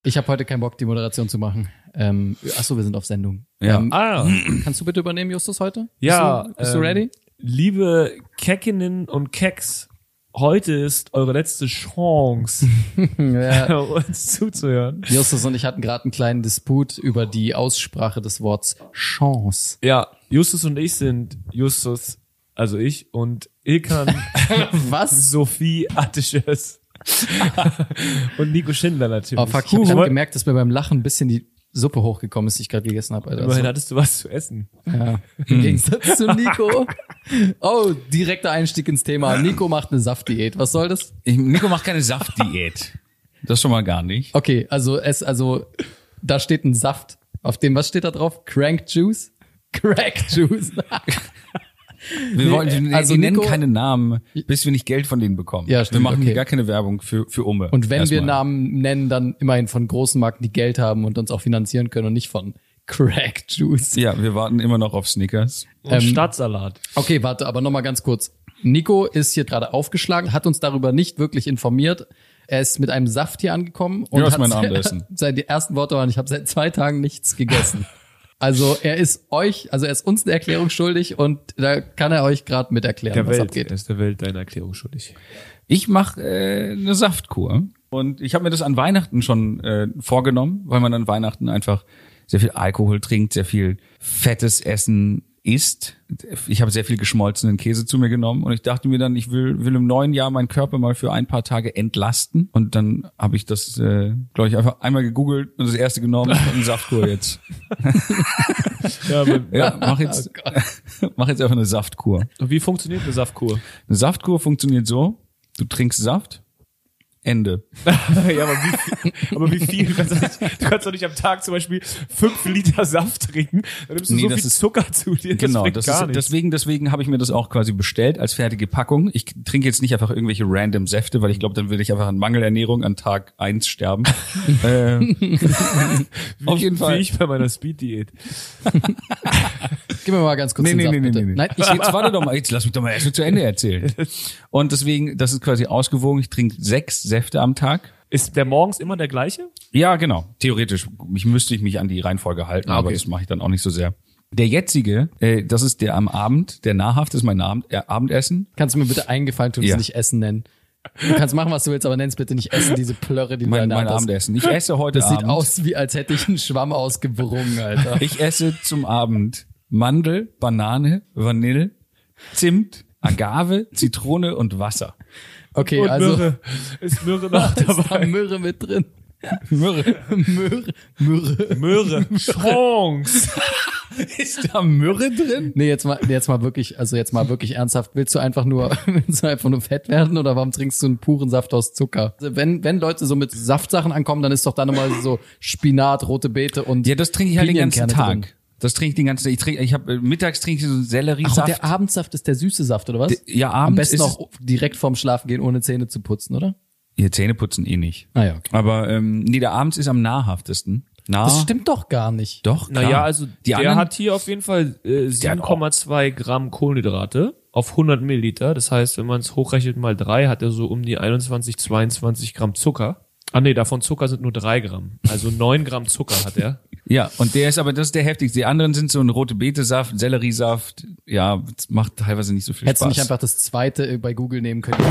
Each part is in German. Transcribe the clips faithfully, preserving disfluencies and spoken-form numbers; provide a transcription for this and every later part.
Ich habe heute keinen Bock, die Moderation zu machen. Ähm, achso, wir sind auf Sendung. Ja. Ähm, ah. Kannst du bitte übernehmen, Justus, heute? Ja. Bist du, bist ähm, du ready? Liebe Keckinnen und Kecks, heute ist eure letzte Chance, Ja. uns zuzuhören. Justus und ich hatten gerade einen kleinen Disput über die Aussprache des Wortes Chance. Ja, Justus und ich sind Justus, also ich, und Ilkan Was? Sophie Attisches. Und Nico Schindler natürlich. Oh fuck, ich habe gerade gemerkt, dass mir beim Lachen ein bisschen die Suppe hochgekommen ist, die ich gerade gegessen habe. Immerhin also. hattest du was zu essen. Ja. Im Gegensatz zu Nico. Oh, direkter Einstieg ins Thema. Nico macht eine Saftdiät. Was soll das? Ich, Nico macht keine Saftdiät. Das schon mal gar nicht. Okay, also es, also da steht ein Saft. Auf dem, was steht da drauf? Crank Juice? Crack Juice. Wir Nee, wollen, die, also die Nico- nennen keine Namen, bis wir nicht Geld von denen bekommen. Ja, stimmt, wir machen okay. gar keine Werbung für, für Umme. Und wenn Erstmal. wir Namen nennen, dann immerhin von großen Marken, die Geld haben und uns auch finanzieren können und nicht von Crack Juice. Ja, wir warten immer noch auf Snickers. Und Ähm, Stadtsalat. Okay, warte, aber nochmal ganz kurz. Nico ist hier gerade aufgeschlagen, hat uns darüber nicht wirklich informiert. Er ist mit einem Saft hier angekommen und Ja, ist hat mein Abendessen. seine ersten Worte waren, ich habe seit zwei Tagen nichts gegessen. Also er ist euch, also er ist uns eine Erklärung schuldig und da kann er euch gerade mit erklären, Der was Welt, abgeht. er ist der Welt deine Erklärung schuldig. Ich mache äh, eine Saftkur. Und ich habe mir das an Weihnachten schon äh, vorgenommen, weil man an Weihnachten einfach sehr viel Alkohol trinkt, sehr viel fettes Essen isst. Ich habe sehr viel geschmolzenen Käse zu mir genommen und ich dachte mir dann, ich will, will im neuen Jahr meinen Körper mal für ein paar Tage entlasten. Und dann habe ich das, äh, glaube ich, einfach einmal gegoogelt und das erste genommen und eine Saftkur jetzt. Ja, aber Ja, mach jetzt, mach jetzt einfach eine Saftkur. wie funktioniert eine Saftkur? Eine Saftkur funktioniert so, du trinkst Saft, Ende. Ja, aber wie viel, aber wie viel? Du kannst, doch nicht, du kannst doch nicht am Tag zum Beispiel fünf Liter Saft trinken, dann nimmst du Nee, so das viel ist- Zucker zu dir. Genau, bringt das gar ist, nichts. deswegen, deswegen habe ich mir das auch quasi bestellt als fertige Packung. Ich trinke jetzt nicht einfach irgendwelche random Säfte, weil ich glaube, dann würde ich einfach an Mangelernährung an Tag eins sterben. äh, auf jeden Fall. Wie ich bei meiner Speed-Diät. Gib mir mal ganz kurz Nee, den nee, Saft, nee, nee, bitte. nee. Nein, Ich, jetzt warte doch mal, jetzt lass mich doch mal erst mal zu Ende erzählen. Und deswegen, das ist quasi ausgewogen. Ich trinke sechs Säfte am Tag. Ist der morgens immer der gleiche? Ja, genau. Theoretisch ich müsste ich mich an die Reihenfolge halten, Ah, okay. aber das mache ich dann auch nicht so sehr. Der jetzige, äh, das ist der am Abend, der nahrhaft ist mein Abend, äh, Abendessen. kannst du mir bitte einen Gefallen tun, Ja. das nicht Essen nennen? Du kannst machen, was du willst, aber nenn's bitte nicht Essen, diese Plörre, die du Mein, da mein hast. Abendessen. Ich esse heute Das sieht Abend. aus, wie als hätte ich einen Schwamm ausgewrungen, Alter. Ich esse zum Abend Mandel, Banane, Vanille, Zimt, Agave, Zitrone und Wasser. Okay, Und also Myrrhe. Ist Myrrhe noch ist da dabei? Myrrhe mit drin. Myrrhe. Myrrhe. Myrrhe. Myrrhe. Chance. Ist da Myrrhe drin? Nee, jetzt mal, jetzt mal wirklich, also jetzt mal wirklich ernsthaft. Willst du einfach nur, willst du einfach nur fett werden oder warum trinkst du einen puren Saft aus Zucker? Also wenn, wenn Leute so mit Saftsachen ankommen, dann ist doch da nochmal so Spinat, rote Beete und Ja, das trinke ich halt den ganzen Pinienkerne Tag. drin. Das trinke ich den ganzen Tag. Ich trinke, ich habe mittags trinke ich so einen Ach, Selleriesaft. und der Abendsaft ist der süße Saft, oder was? Der- ja, Am abends besten ist auch direkt vorm Schlafen gehen, ohne Zähne zu putzen, oder? Ihr Zähne putzen eh nicht. Ah ja, okay. Aber ähm, nee, der abends ist am nahrhaftesten. Na, Das stimmt doch gar nicht. doch, klar. Naja, also die der anderen, hat hier auf jeden Fall äh, hat sieben Komma zwei Gramm Kohlenhydrate auf hundert Milliliter. Das heißt, wenn man es hochrechnet mal drei, hat er so um die einundzwanzig, zweiundzwanzig Gramm Zucker. Ah nee, davon Zucker sind nur drei Gramm. Also neun Gramm Zucker hat er. ja, und der ist aber, das ist der heftigste. Die anderen sind so ein rote Beete-Saft, Selleriesaft. Ja, das macht teilweise nicht so viel Hättest du Spaß. nicht einfach das zweite äh, bei Google nehmen können?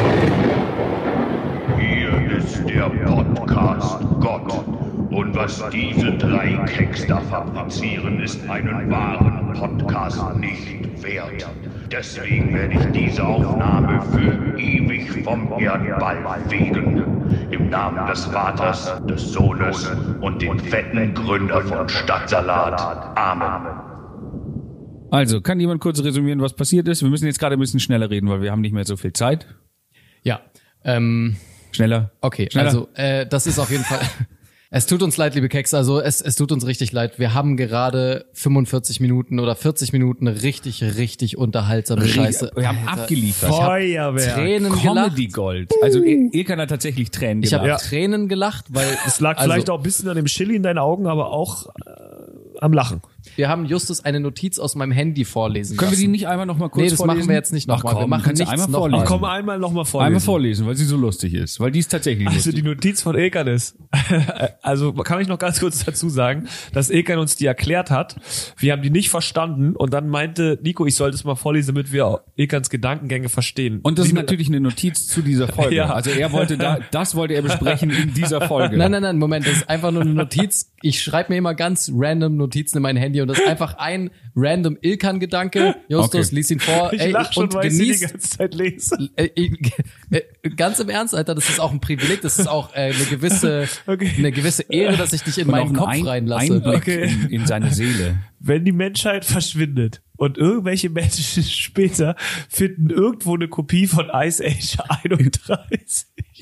Hier ist der Podcast Gott. Und was diese drei Keks da fabrizieren, ist einen wahren Podcast nicht wert. Deswegen werde ich diese Aufnahme für ewig vom Erdball fegen. Im Namen des Vaters, des Sohnes und den fetten Gründer von Stadtsalat. Amen. Also, kann jemand kurz resümieren, was passiert ist? Wir müssen jetzt gerade ein bisschen schneller reden, weil wir haben nicht mehr so viel Zeit. Ja. Ähm, Schneller. okay, Schneller. also äh, das ist auf jeden Fall. Es tut uns leid, liebe Keks, also es, es tut uns richtig leid. Wir haben gerade fünfundvierzig Minuten oder vierzig Minuten richtig, richtig unterhaltsame Scheiße. Wir haben Alter, abgeliefert. Ich hab Feuerwerk. Tränen gelacht. Comedy Gold. Also Il- Ilkan hat tatsächlich Tränen Ich habe gelacht. Tränen gelacht, weil Es lag also, vielleicht auch ein bisschen an dem Chili in deinen Augen, aber auch äh, am Lachen. Wir haben Justus eine Notiz aus meinem Handy vorlesen Können lassen. wir die nicht einmal noch mal kurz Nee, das vorlesen? machen wir jetzt nicht nochmal. Wir machen kannst du nichts einmal noch vorlesen. mal. Komm, einmal noch mal vorlesen. Einmal vorlesen, weil sie so lustig ist. Weil die ist tatsächlich Also lustig. die Notiz von Ilkan ist, also kann ich noch ganz kurz dazu sagen, dass Ilkan uns die erklärt hat. Wir haben die nicht verstanden und dann meinte Nico, ich sollte es mal vorlesen, damit wir Ilkans Gedankengänge verstehen. Und das die ist natürlich eine Notiz zu dieser Folge. Ja. Also er wollte da, das wollte er besprechen in dieser Folge. Nein, nein, nein, Moment, das ist einfach nur eine Notiz. Ich schreibe mir immer ganz random Notizen in mein Handy und das ist einfach ein random Ilkan-Gedanke. Justus, Okay. lies ihn vor. Ich ey, lach schon, und weil ich sie die genießt. ganze Zeit lese. Äh, äh, ganz im Ernst, Alter, das ist auch ein Privileg, das ist auch äh, eine gewisse Okay. eine gewisse Ehre, dass ich dich in Und auch meinen einen Kopf Ein- reinlasse. Einblick Okay. in, in seine Seele. Wenn die Menschheit verschwindet und irgendwelche Menschen später finden irgendwo eine Kopie von Ice Age einunddreißig.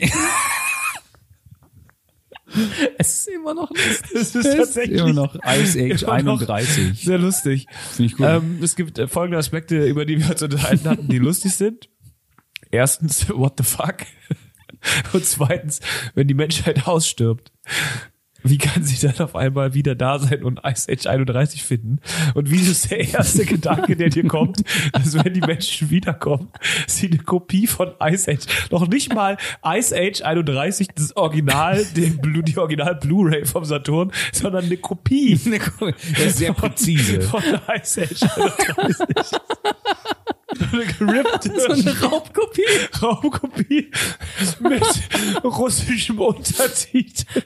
Es ist immer noch lustig. Das ist tatsächlich Immer noch Ice Age immer noch einunddreißig. Sehr lustig. Finde ich gut. Ähm, es gibt äh, folgende Aspekte, über die wir uns unterhalten hatten, die lustig sind. Erstens, what the fuck? Und zweitens, wenn die Menschheit ausstirbt, wie kann sie dann auf einmal wieder da sein und Ice Age einunddreißig finden? Und wie ist der erste Gedanke, der dir kommt, dass wenn die Menschen wiederkommen, sie eine Kopie von Ice Age, noch nicht mal Ice Age einunddreißig, das Original, den Blu, die Original Blu-ray vom Saturn, sondern eine Kopie Das ist sehr präzise. von Ice Age einunddreißig. Eine gerippte So eine Raubkopie. Raubkopie mit russischem Untertitel.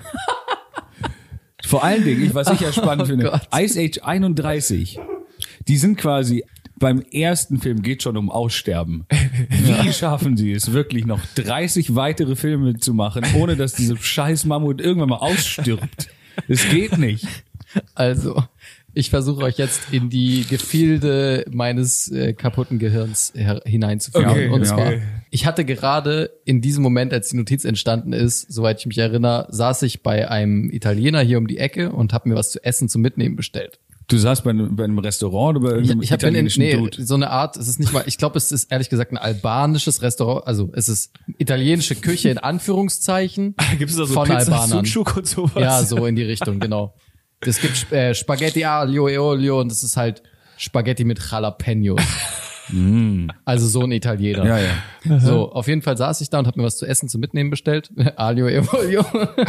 Vor allen Dingen, ich, was ich ja spannend Oh finde, Gott. Ice Age einunddreißig, die sind quasi, beim ersten Film geht schon um Aussterben. Wie schaffen sie es, wirklich noch dreißig weitere Filme zu machen, ohne dass diese scheiß Mammut irgendwann mal ausstirbt? Es geht nicht. Also, ich versuche euch jetzt in die Gefilde meines äh, kaputten Gehirns her- hineinzuführen. Okay, Und ja. zwar, ich hatte gerade in diesem Moment, als die Notiz entstanden ist, soweit ich mich erinnere, saß ich bei einem Italiener hier um die Ecke und habe mir was zu essen zum Mitnehmen bestellt. Du saßt bei einem, bei einem Restaurant oder bei Ich, irgendeinem ich habe in italienischen nee, Dude. so eine Art, es ist nicht mal, ich glaube, es ist ehrlich gesagt ein albanisches Restaurant, also es ist italienische Küche in Anführungszeichen Gibt es da so von Pizza, Albanern. Sucuk und sowas? Ja, so in die Richtung, genau. Es gibt äh, Spaghetti aglio e olio und das ist halt Spaghetti mit Jalapenos. Also so ein Italiener. Ja, ja. So, auf jeden Fall saß ich da und habe mir was zu essen zum Mitnehmen bestellt. Aglio e olio.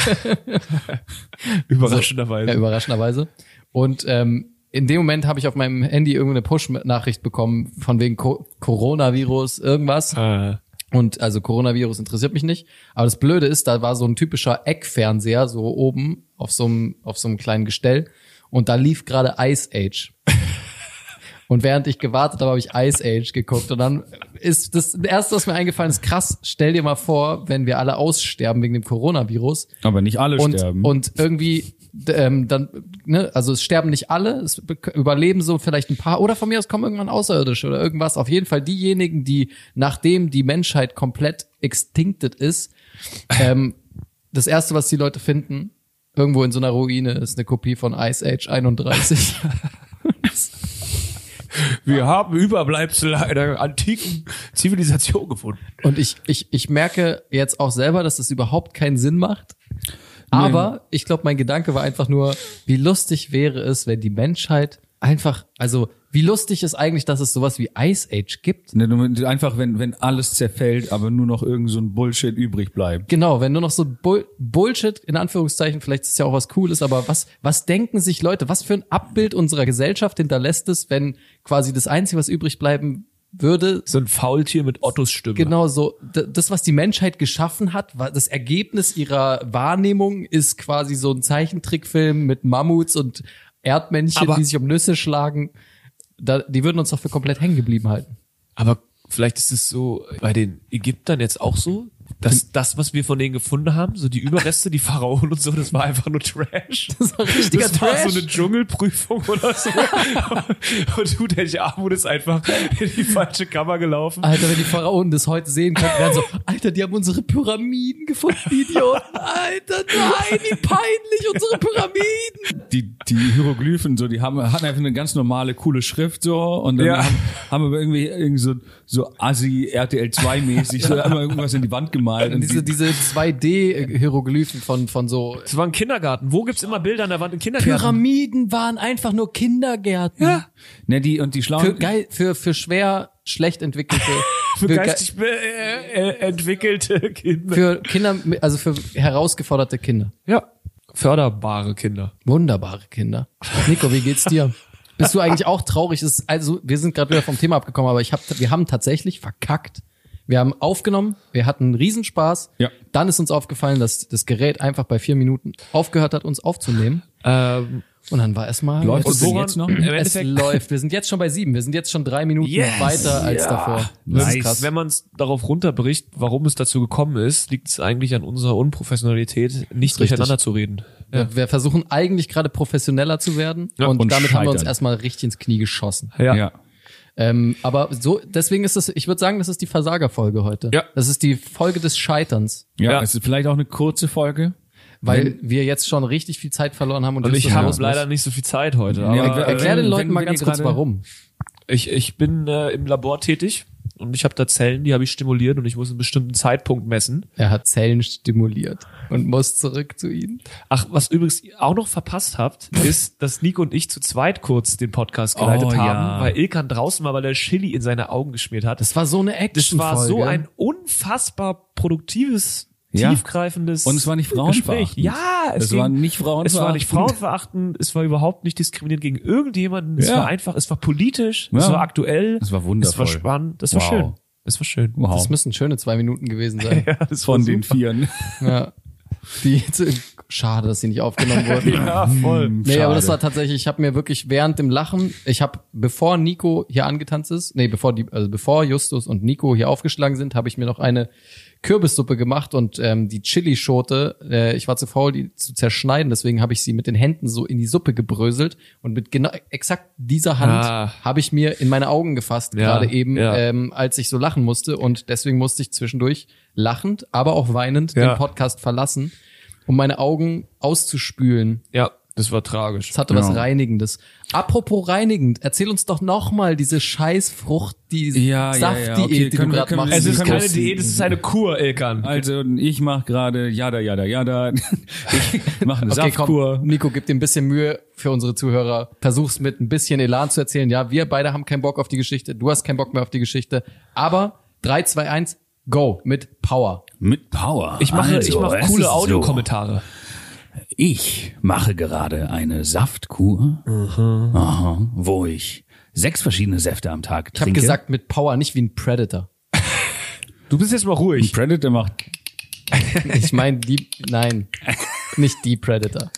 Überraschenderweise. Ja, überraschenderweise. Und ähm, in dem Moment habe ich auf meinem Handy irgendeine Push-Nachricht bekommen von wegen Co- Coronavirus, irgendwas. Ah. Und also Coronavirus interessiert mich nicht. Aber das Blöde ist, da war so ein typischer Eckfernseher, so oben auf so einem, auf so einem kleinen Gestell. Und da lief gerade Ice Age. Und während ich gewartet habe, habe ich Ice Age geguckt. Und dann ist das erste, was mir eingefallen ist, krass, stell dir mal vor, wenn wir alle aussterben wegen dem Coronavirus. Aber nicht alle Und, sterben. und irgendwie, ähm, dann, ne, also es sterben nicht alle, es be- überleben so vielleicht ein paar, oder von mir aus kommen irgendwann Außerirdische oder irgendwas. Auf jeden Fall diejenigen, die, nachdem die Menschheit komplett extincted ist, ähm, das erste, was die Leute finden, irgendwo in so einer Ruine, ist eine Kopie von Ice Age einunddreißig. Wir haben Überbleibsel einer antiken Zivilisation gefunden. Und ich, ich, ich merke jetzt auch selber, dass das überhaupt keinen Sinn macht. Aber ich glaube, mein Gedanke war einfach nur, wie lustig wäre es, wenn die Menschheit einfach, also wie lustig ist eigentlich, dass es sowas wie Ice Age gibt? Ne, du- Einfach, wenn, wenn alles zerfällt, aber nur noch irgend so ein Bullshit übrig bleibt. Genau, wenn nur noch so Bull Bullshit, in Anführungszeichen, vielleicht ist es ja auch was Cooles, aber was, was denken sich Leute, was für ein Abbild unserer Gesellschaft hinterlässt es, wenn quasi das Einzige, was übrig bleiben würde, So ein Faultier mit Ottos Stimme. genau so, d- das, was die Menschheit geschaffen hat, war das Ergebnis ihrer Wahrnehmung ist quasi so ein Zeichentrickfilm mit Mammuts und Erdmännchen, Aber- die sich um Nüsse schlagen. Da, die würden uns doch für komplett hängen geblieben halten. Aber vielleicht ist es so bei den Ägyptern jetzt auch so, dass das, was wir von denen gefunden haben, so die Überreste, die Pharaonen und so, das war einfach nur Trash. Das war richtiger Das war Trash. so eine Dschungelprüfung oder so. Und du, der Armut ist einfach in die falsche Kammer gelaufen. Alter, wenn die Pharaonen das heute sehen könnten, wären so, Alter, die haben unsere Pyramiden gefunden, die Idioten. Alter, nein, wie peinlich, unsere Pyramiden. die, die Hieroglyphen, so, die haben, hatten einfach eine ganz normale, coole Schrift, so, und dann Ja. haben, haben wir irgendwie, irgendwie so, so Assi R T L zwei mäßig, so, einmal irgendwas in die Wand gemalt. Und Diese, die, diese zwei D-Hieroglyphen von, von so Das war ein Kindergarten. Wo gibt's immer Bilder an der Wand im Kindergarten? Pyramiden waren einfach nur Kindergärten. Ja. ne, die, und die schlauen, Für geil, für, für schwer, schlecht entwickelte, Für ge- geistig be- äh, äh, entwickelte Kinder. für Kinder, also für herausgeforderte Kinder. Ja. Förderbare Kinder. Wunderbare Kinder. Nico, wie geht's dir? Bist du eigentlich auch traurig? Es ist, also, wir sind gerade wieder vom Thema abgekommen, aber ich hab, wir haben tatsächlich verkackt. Wir haben aufgenommen, wir hatten einen Riesenspaß. Ja. Dann ist uns aufgefallen, dass das Gerät einfach bei vier Minuten aufgehört hat, uns aufzunehmen. Ähm, Und dann war erstmal... läuft es und denn woran- jetzt noch? Im Es Endeffekt, läuft. Wir sind jetzt schon bei sieben. Wir sind jetzt schon drei Minuten Yes. weiter als Ja. davor. Das Nice. ist krass. wenn man es darauf runterbricht, warum es dazu gekommen ist, liegt es eigentlich an unserer Unprofessionalität, nicht richtig. durcheinander zu reden. Wir, wir versuchen eigentlich gerade professioneller zu werden Ja, und, und damit haben wir uns scheitern. erstmal richtig ins Knie geschossen. Ja. ja. Ähm, aber so, deswegen ist es, ich würde sagen, das ist die Versagerfolge heute. Ja. Das ist die Folge des Scheiterns, Ja, Ja. es ist vielleicht auch eine kurze Folge. weil wir jetzt schon richtig viel Zeit verloren haben und, Und ich Justus habe los muss. leider nicht so viel Zeit heute. Ja, Aber aber- Erklär den wenn- Leuten wenn- mal wenn ganz ihr kurz, gerade- warum. ich, ich bin äh, im Labor tätig und ich habe da Zellen, die habe ich stimuliert und ich muss einen bestimmten Zeitpunkt messen. Er hat Zellen stimuliert und muss zurück zu ihnen. Ach, was übrigens ihr auch noch verpasst habt, ist, dass Nico und ich zu zweit kurz den Podcast geleitet Oh, haben, ja. weil Ilkan draußen war, weil er Chili in seine Augen geschmiert hat. Das war so eine Das Action-Folge. war so ein unfassbar produktives, Ja. tiefgreifendes Und es war nicht Gespräch. frauenverachtend. Ja, es, Es ging, war nicht frauenverachtend. Es war nicht frauenverachtend, es war überhaupt nicht diskriminierend gegen irgendjemanden. Es Ja. war einfach, es war politisch, es Ja. war aktuell. Es war wundervoll. Es war spannend, es war Wow. schön. Es war schön. Das Wow. müssen schöne zwei Minuten gewesen sein. Ja, das Von war den super. Vieren. Ja. Die, schade, dass sie nicht aufgenommen wurden. Ja, voll. Nee, Schade. aber das war tatsächlich, ich habe mir wirklich während dem Lachen, ich habe, bevor Nico hier angetanzt ist, nee, bevor die, also bevor Justus und Nico hier aufgeschlagen sind, habe ich mir noch eine Kürbissuppe gemacht und ähm, die Chilischote, äh, ich war zu faul, die zu zerschneiden, deswegen habe ich sie mit den Händen so in die Suppe gebröselt und mit genau exakt dieser Hand Ah. habe ich mir in meine Augen gefasst, Ja, gerade eben, ja. ähm, als ich so lachen musste und deswegen musste ich zwischendurch lachend, aber auch weinend Ja. den Podcast verlassen, um meine Augen auszuspülen. Ja, das war tragisch. Es hatte was Ja. Reinigendes. Apropos reinigend, erzähl uns doch noch mal diese scheiß Frucht, die Ja, ja, ja. Saftdiät, Okay, die können du wir- gerade können wir- machst. Es ist Kann keine das- Diät, es ist eine Kur, Ilkan. Also ich mache gerade jada, jada, jada. Ich mache eine Okay, Saftkur. komm, Nico, gib dir ein bisschen Mühe für unsere Zuhörer. Versuch's mit ein bisschen Elan zu erzählen. Ja, wir beide haben keinen Bock auf die Geschichte. Du hast keinen Bock mehr auf die Geschichte. Aber drei, zwei, eins, go mit Power. Mit Power. Ich mache, Also, ich mache es coole ist so. Audiokommentare. Ich mache gerade eine Saftkur, Aha, wo ich sechs verschiedene Säfte am Tag Ich habe trinke. gesagt mit Power, nicht wie ein Predator. Du bist jetzt mal ruhig. Predator macht Ich meine die, nein, nicht die Predator.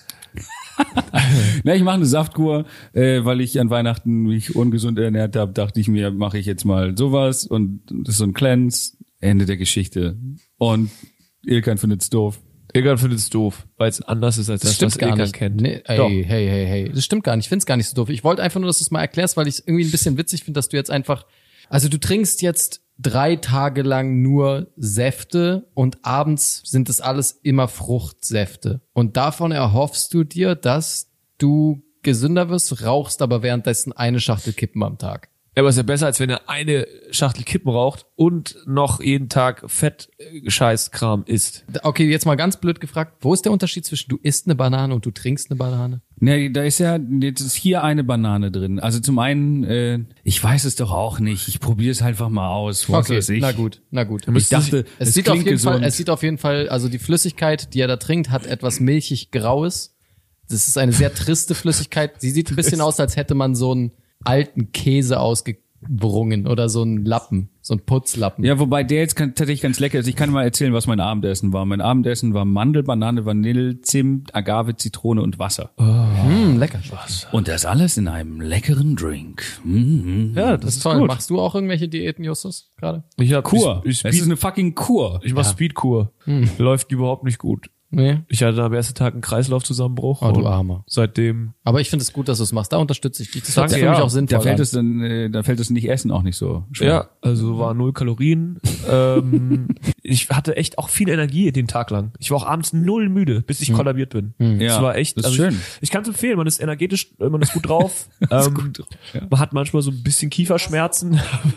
Na, ich mache eine Saftkur, äh, weil ich an Weihnachten mich ungesund ernährt habe, dachte ich mir, mache ich jetzt mal sowas und das ist so ein Cleanse, Ende der Geschichte. Und Ilkan findet's doof. Ilkan findet es doof, weil es anders ist als das, was Ilkan kennt. Nee, Doch. hey, hey, hey, hey. Das stimmt gar nicht. Ich find's gar nicht so doof. Ich wollte einfach nur, dass du es mal erklärst, weil ich es irgendwie ein bisschen witzig finde, dass du jetzt einfach, also du trinkst jetzt drei Tage lang nur Säfte und abends sind das alles immer Fruchtsäfte. Und davon erhoffst du dir, dass du gesünder wirst, rauchst aber währenddessen eine Schachtel Kippen am Tag. Ja, aber ist ja besser, als wenn er eine Schachtel Kippen raucht und noch jeden Tag Fett-Scheiß-Kram isst. Okay, jetzt mal ganz blöd gefragt, wo ist der Unterschied zwischen du isst eine Banane und du trinkst eine Banane? Ne, da ist ja, jetzt ist hier eine Banane drin. Also zum einen, äh, ich weiß es doch auch nicht. Ich probiere es einfach mal aus. Was weiß ich. na gut, na gut. Ich dachte, Es, es sieht auf klingt jeden Fall, gesund. es sieht auf jeden Fall, also die Flüssigkeit, die er da trinkt, hat etwas milchig Graues. Das ist eine sehr triste Flüssigkeit. Sie sieht ein bisschen aus, als hätte man so einen alten Käse ausgebrungen oder so einen Lappen, so einen Putzlappen. Ja, wobei der jetzt kann, tatsächlich ganz lecker ist. Ich kann mal erzählen, was mein Abendessen war. Mein Abendessen war Mandel, Banane, Vanille, Zimt, Agave, Zitrone und Wasser. Hm, lecker. Und das alles in einem leckeren Drink. Mhm. Ja, Das ist toll. gut. Machst du auch irgendwelche Diäten, Justus, gerade? Ich hab Kur. Ich, ich, Es ist Speed, eine fucking Kur. ich mach Speedkur. Läuft überhaupt nicht gut. Nee. Ich hatte am ersten Tag einen Kreislaufzusammenbruch. Oh, du und Armer. Seitdem. Aber ich finde es gut, dass du es machst. Da unterstütze ich dich. Das Danke, hört sich für mich ja. auch sinnvoll Da fällt an. es dann, äh, da fällt es nicht Essen auch nicht so schwer. Ja, also war null Kalorien. ähm, ich hatte echt auch viel Energie den Tag lang. Ich war auch abends null müde, bis ich Hm. kollabiert bin. Ja, Das war echt, das ist also schön. Ich, ich kann es empfehlen, man ist energetisch, man ist gut drauf. ähm, gut drauf, ja. Man hat manchmal so ein bisschen Kieferschmerzen.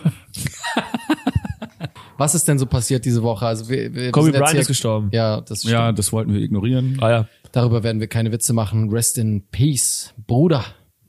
Was ist denn so passiert diese Woche? Also wir, wir, wir Kobe sind jetzt Bryant hier- ist gestorben. Ja, das stimmt. Ja, das wollten wir ignorieren. Ah ja. Darüber werden wir keine Witze machen. Rest in peace, Bruder.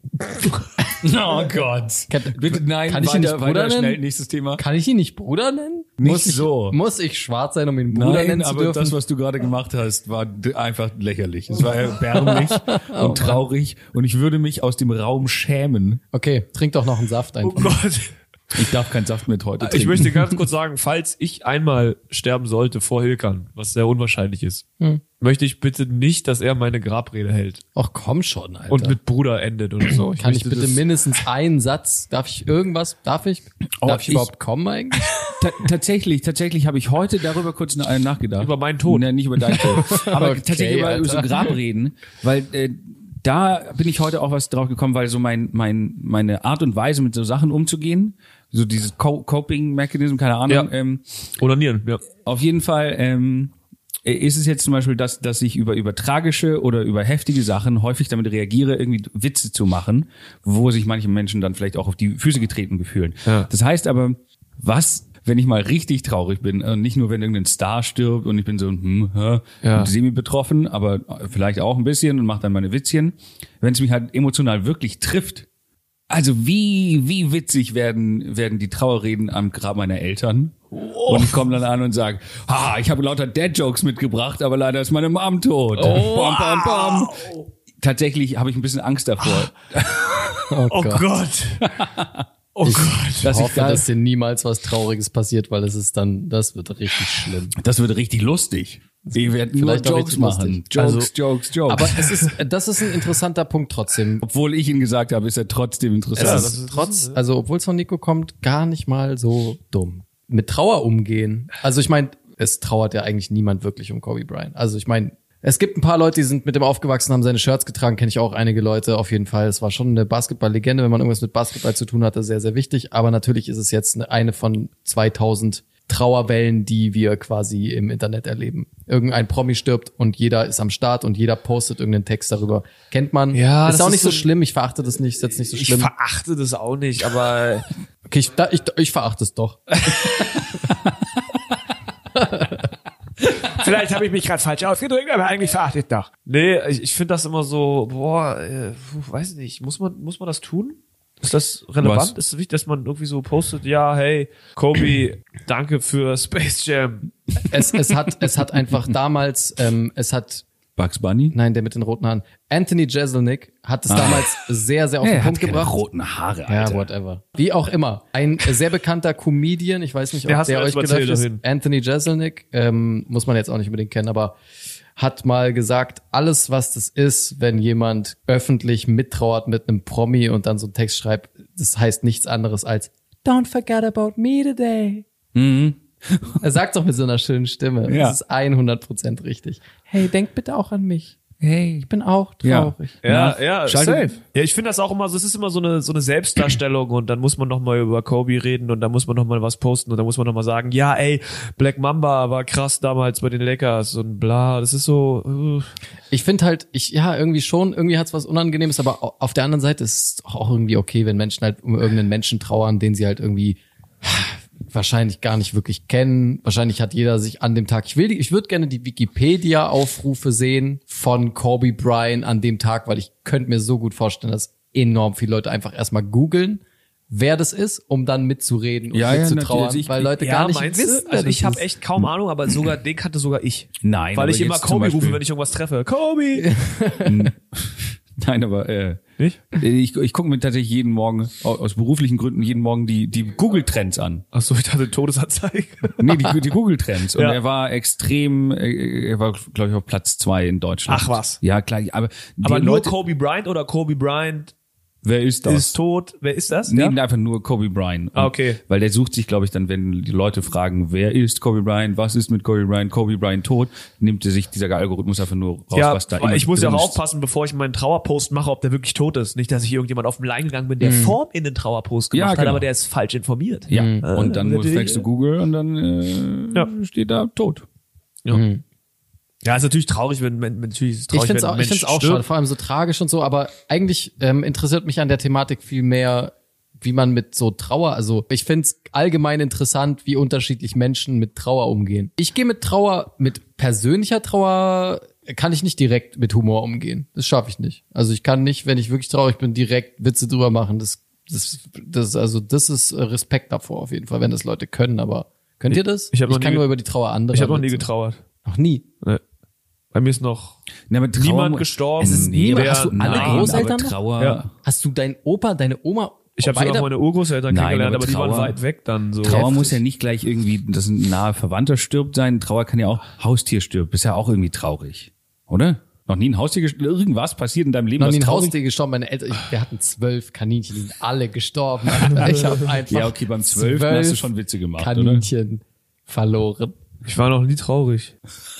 Oh Gott. Kann, Bitte nein, kann ich ihn weiter, nicht Bruder weiter, schnell, nennen? nächstes Thema. Kann ich ihn nicht Bruder nennen? Nicht muss ich, so. Muss ich schwarz sein, um ihn Bruder Nein, nennen zu aber dürfen? das, was du gerade gemacht hast, war d- einfach lächerlich. Es war erbärmlich und traurig und ich würde mich aus dem Raum schämen. Okay, trink doch noch einen Saft Oh einfach. Gott. Ich darf keinen Saft mit heute trinken. Ich möchte ganz kurz sagen, falls ich einmal sterben sollte vor Hilkan, was sehr unwahrscheinlich ist, Hm. möchte ich bitte nicht, dass er meine Grabrede hält Ach komm schon, Alter. und mit Bruder endet oder so. Kann ich möchte bitte das- mindestens einen Satz? Darf ich irgendwas? Darf ich? Oh, Darf ich, ich- überhaupt kommen eigentlich? Ta- tatsächlich, tatsächlich habe ich heute darüber kurz na- nachgedacht. Über meinen Tod. Nee, nicht über deinen Tod. Aber Okay, tatsächlich über, über so Alter. Grabreden, weil äh, da bin ich heute auch was drauf gekommen, weil so mein mein meine Art und Weise mit so Sachen umzugehen, so dieses Co- Coping-Mechanism, keine Ahnung, Ja. ähm, Onanieren, ja. auf jeden Fall ähm, ist es jetzt zum Beispiel, dass, dass ich über, über tragische oder über heftige Sachen häufig damit reagiere, irgendwie Witze zu machen, wo sich manche Menschen dann vielleicht auch auf die Füße getreten gefühlen. Ja. Das heißt aber, was, wenn ich mal richtig traurig bin, und nicht nur, wenn irgendein Star stirbt und ich bin so hm, hä, Ja. semi-betroffen, aber vielleicht auch ein bisschen und mache dann meine Witzchen, wenn es mich halt emotional wirklich trifft. Also wie wie witzig werden werden die Trauerreden am Grab meiner Eltern und ich komme dann an und sage, ah, ich habe lauter Dad-Jokes mitgebracht, aber leider ist meine Mom tot. Bam, bam, bam. Tatsächlich habe ich ein bisschen Angst davor, Oh, Oh Gott. Gott. Oh Gott. Ich dass ich hoffe, da, dass dir niemals was Trauriges passiert, weil es ist dann, das wird richtig schlimm. das wird richtig lustig. Wir werden nur Vielleicht auch Jokes richtig machen. lustig. Jokes, Also- Jokes, Jokes. Aber es ist, das ist ein interessanter Punkt trotzdem. obwohl ich ihn gesagt habe, ist er trotzdem Es interessant. Ja, ist das ist- trotz, also obwohl es von Nico kommt, gar nicht mal so dumm. Mit Trauer umgehen. Also ich meine, es trauert ja eigentlich niemand wirklich um Kobe Bryant. Also ich meine, es gibt ein paar Leute, die sind mit dem aufgewachsen, haben seine Shirts getragen, kenne ich auch einige Leute auf jeden Fall. Es war schon eine Basketball-Legende, wenn man irgendwas mit Basketball zu tun hatte, sehr, sehr wichtig. Aber natürlich ist es jetzt eine, eine von zweitausend Trauerwellen, die wir quasi im Internet erleben. Irgendein Promi stirbt und jeder ist am Start und jeder postet irgendeinen Text darüber. Kennt man. Ja, ist das auch ist nicht so so- schlimm. Ich verachte das nicht, ist jetzt nicht so Ich schlimm. verachte das auch nicht, aber Okay, ich, da, ich, ich verachte es doch. vielleicht habe ich mich gerade falsch ausgedrückt, aber eigentlich verachte ich doch. Nee, ich, ich finde das immer so, boah, äh, weiß nicht, muss man muss man das tun? Ist das relevant? Was? Ist es wichtig, dass man irgendwie so postet, ja, hey, Kobe, danke für Space Jam. Es, es hat, es hat einfach damals, ähm, es hat, Bugs Bunny? nein, der mit den roten Haaren, Anthony Jeselnik hat es damals sehr, sehr auf den Er Punkt hat keine gebracht. roten Haare, Ja, Alter. whatever. Wie auch immer. Ein sehr bekannter Comedian, ich weiß nicht, ob Der hast der du euch erst mal geläuft erzählt ist. dahin. Anthony Jeselnik, ähm, muss man jetzt auch nicht unbedingt kennen, aber hat mal gesagt, alles, was das ist, wenn jemand öffentlich mittrauert mit einem Promi und dann so einen Text schreibt, das heißt nichts anderes als Don't forget about me today. Mhm. Er sagt doch mit so einer schönen Stimme. Ja. Das ist hundert Prozent richtig. Hey, denkt bitte auch an mich. Hey. Ich bin auch Ja. traurig. Ja, Na, ja, schalte- safe. Ja, ich finde das auch immer so, es ist immer so eine so eine Selbstdarstellung und dann muss man noch mal über Kobe reden und dann muss man noch mal was posten und dann muss man noch mal sagen, ja, ey, Black Mamba war krass damals bei den Lakers und bla, das ist so uh. Ich finde halt, ich, ja, irgendwie schon, irgendwie hat's was Unangenehmes, aber au- auf der anderen Seite ist es auch irgendwie okay, wenn Menschen halt um irgendeinen Menschen trauern, den sie halt irgendwie wahrscheinlich gar nicht wirklich kennen. Wahrscheinlich hat jeder sich an dem Tag, ich will, die, ich würde gerne die Wikipedia-Aufrufe sehen von Kobe Bryant an dem Tag, weil ich könnte mir so gut vorstellen, dass enorm viele Leute einfach erstmal googeln, wer das ist, um dann mitzureden und Ja, ja, mitzutrauern, natürlich. Ich- weil Leute ja, gar nicht meinst wissen, du? wer Also ich das habe ist. echt kaum Ahnung, aber sogar den kannte sogar ich. Nein, Weil aber ich immer jetzt zum Kobe Beispiel- rufe, wenn ich irgendwas treffe. Kobe! Nein, aber äh, Nicht? ich, ich gucke mir tatsächlich jeden Morgen, au- aus beruflichen Gründen, jeden Morgen die, die Google-Trends an. Ach so, ich dachte Todesanzeige. Nee, die, die Google-Trends. Und Ja. er war extrem, äh, er war, glaube ich, auf Platz zwei in Deutschland. Ach was. Ja, klar, aber, Aber die nur Leute, Kobe Bryant oder Kobe Bryant Wer ist das? ist tot. Wer ist das? Nee, Ja? einfach nur Kobe Bryant. Und Ah, okay. Weil der sucht sich, glaube ich, dann, wenn die Leute fragen, wer ist Kobe Bryant, was ist mit Kobe Bryant, Kobe Bryant tot, nimmt er sich dieser Algorithmus einfach nur raus, Ja, was da weil ich muss ja auch drin ist. aufpassen, bevor ich meinen Trauerpost mache, ob der wirklich tot ist. Nicht, dass ich irgendjemand auf den Leim gegangen bin, der vor mir den Trauerpost gemacht Ja, hat, genau. aber der ist falsch informiert. Ja, Äh, und dann natürlich, fragst du Google und dann äh, Ja. steht da tot. Ja. Ja, ist natürlich traurig, wenn, wenn natürlich ist es traurig, Ich finde es wenn auch, ein ich Mensch find's auch stirbt. schade, vor allem so tragisch und so, aber eigentlich ähm, interessiert mich an der Thematik viel mehr, wie man mit so Trauer, also ich finde es allgemein interessant, wie unterschiedlich Menschen mit Trauer umgehen. Ich gehe mit Trauer, mit persönlicher Trauer kann ich nicht direkt mit Humor umgehen. Das schaffe ich nicht. Also ich kann nicht, wenn ich wirklich traurig bin, direkt Witze drüber machen. Das, das, das, also das ist Respekt davor auf jeden Fall, wenn das Leute können, aber könnt ihr das? Ich hab noch kann nie nur ge- über die Trauer anderer. Ich habe noch nie Witze. getrauert. Noch nie. Nee. Bei mir ist noch Na, aber Trauer, niemand gestorben. Es ist niemand- niemand. Hast du alle Nein, Großeltern aber noch? Trauer. Ja. Hast du deinen Opa, deine Oma? Ich habe sogar beide- meine Urgroßeltern Nein, kennengelernt, aber aber, die waren Trauer- weit weg dann so. Trauer Heftig. muss ja nicht gleich irgendwie, dass ein naher Verwandter stirbt sein. Trauer kann ja auch Haustier stirbt. Ist ja auch irgendwie traurig, oder? Noch nie ein Haustier gestorben? Irgendwas passiert in deinem Leben, noch was nie ein traurig? Haustier gestorben. Meine Eltern, ich, wir hatten zwölf Kaninchen, die sind alle gestorben. Alter. Ich habe einfach Ja, okay, beim zwölften hast du schon Witze gemacht, oder? Kaninchen verloren. Ich war noch nie traurig.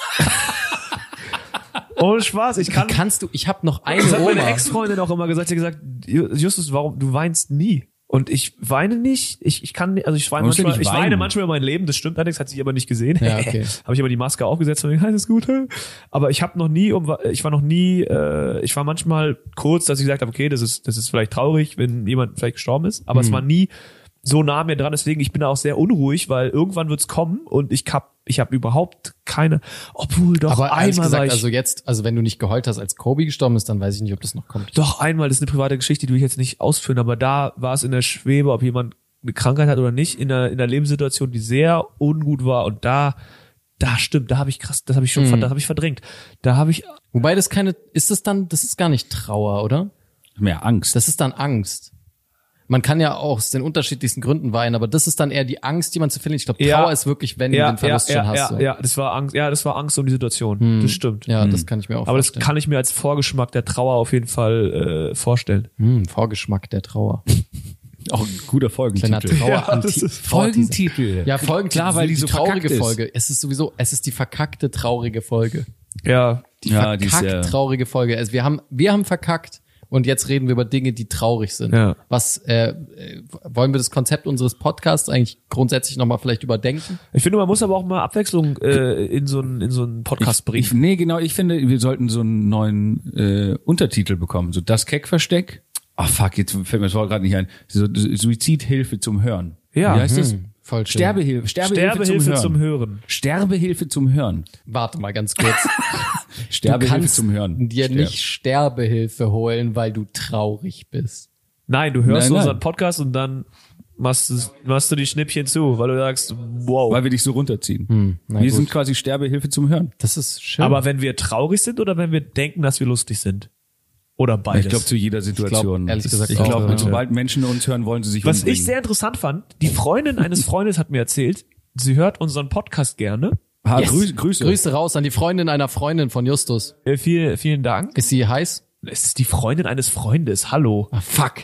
Ohne Spaß, ich kann. Kannst du? Ich habe noch eine Das hat meine Oma. Ex-Freundin auch immer gesagt. Sie hat gesagt, Justus, warum du weinst nie? Und ich weine nicht. Ich, ich kann, also ich weine Man muss ja manchmal, nicht ich weine weinen. manchmal über mein Leben. Das stimmt allerdings, hat sie aber nicht gesehen. Ja, okay. Habe ich aber die Maske aufgesetzt und alles ist gut. Aber ich habe noch nie, um, ich war noch nie, äh, ich war manchmal kurz, dass ich gesagt habe, okay, das ist, das ist vielleicht traurig, wenn jemand vielleicht gestorben ist. Aber Mhm. es war nie so nah mir dran. Deswegen, ich bin da auch sehr unruhig, weil irgendwann wird's kommen und ich hab, ich habe überhaupt keine, obwohl doch Aber ehrlich einmal war gesagt, ich, also jetzt, also wenn du nicht geheult hast, als Kobe gestorben ist, dann weiß ich nicht, ob das noch kommt. Doch, einmal, das ist eine private Geschichte, die will ich jetzt nicht ausführen, aber da war es in der Schwebe, ob jemand eine Krankheit hat oder nicht, in einer, in einer Lebenssituation, die sehr ungut war und da, da stimmt, da habe ich krass, das habe ich schon, Mhm. das habe ich verdrängt. Da habe ich, Wobei das keine, ist das dann, das ist gar nicht Trauer, oder? Mehr Angst. Das ist dann Angst. Man kann ja auch aus den unterschiedlichsten Gründen weinen, aber das ist dann eher die Angst, die man zu verlieren. Ich glaube, Ja. Trauer ist wirklich, wenn du ja, den Verlust ja, schon ja, hast. ja, so. ja, das war Angst, ja, das war Angst um die Situation. Das stimmt. Ja, das kann ich mir auch Aber das vorstellen. kann ich mir als Vorgeschmack der Trauer auf jeden Fall äh, vorstellen. Hm, Vorgeschmack der Trauer. Auch ein guter Kleiner Folgentitel. Trauer Ja, das ist Folgentitel. Ja, Folgentitel. Klar, weil die so traurige verkackt ist. Folge. Es ist sowieso, es ist die verkackte traurige Folge. Ja, Die Ja, die ist verkackt sehr- traurige Folge. Also wir haben, wir haben verkackt und jetzt reden wir über Dinge, die traurig sind. Ja. Was äh, äh, wollen wir das Konzept unseres Podcasts eigentlich grundsätzlich nochmal vielleicht überdenken? ich finde, man muss aber auch mal Abwechslung äh, in so einen in so einen Podcast bringen. Ich, nee, genau, ich finde, wir sollten so einen neuen äh, Untertitel bekommen. So das Keckversteck. Ach fuck, jetzt fällt mir das Wort gerade nicht ein. So, Suizidhilfe zum Hören. Ja. Wie heißt das? Hm, voll schön. Sterbehilfe, Sterbehilfe, Sterbehilfe zum, Hören. zum Hören. Sterbehilfe zum Hören. Warte mal ganz kurz. Du Sterbehilfe kannst zum Hören. dir Sterb- nicht Sterbehilfe holen, weil du traurig bist. Nein, du hörst Nein, nein. unseren Podcast und dann machst du, machst du die Schnippchen zu, weil du sagst, wow. Weil wir dich so runterziehen. Hm, na wir gut. sind quasi Sterbehilfe zum Hören. Das ist schön. Aber wenn wir traurig sind oder wenn wir denken, dass wir lustig sind? Oder beides? Ich glaube zu jeder Situation. ehrlich gesagt ich auch, glaube, ja. sobald Menschen uns hören, wollen sie sich Was umbringen. ich sehr interessant fand, die Freundin eines Freundes hat mir erzählt, sie hört unseren Podcast gerne. Ha, Yes. Grüße, Grüße. Grüße raus an die Freundin einer Freundin von Justus. Äh, vielen, vielen Dank. Ist sie heiß? Es ist die Freundin eines Freundes. Hallo. Ah, fuck.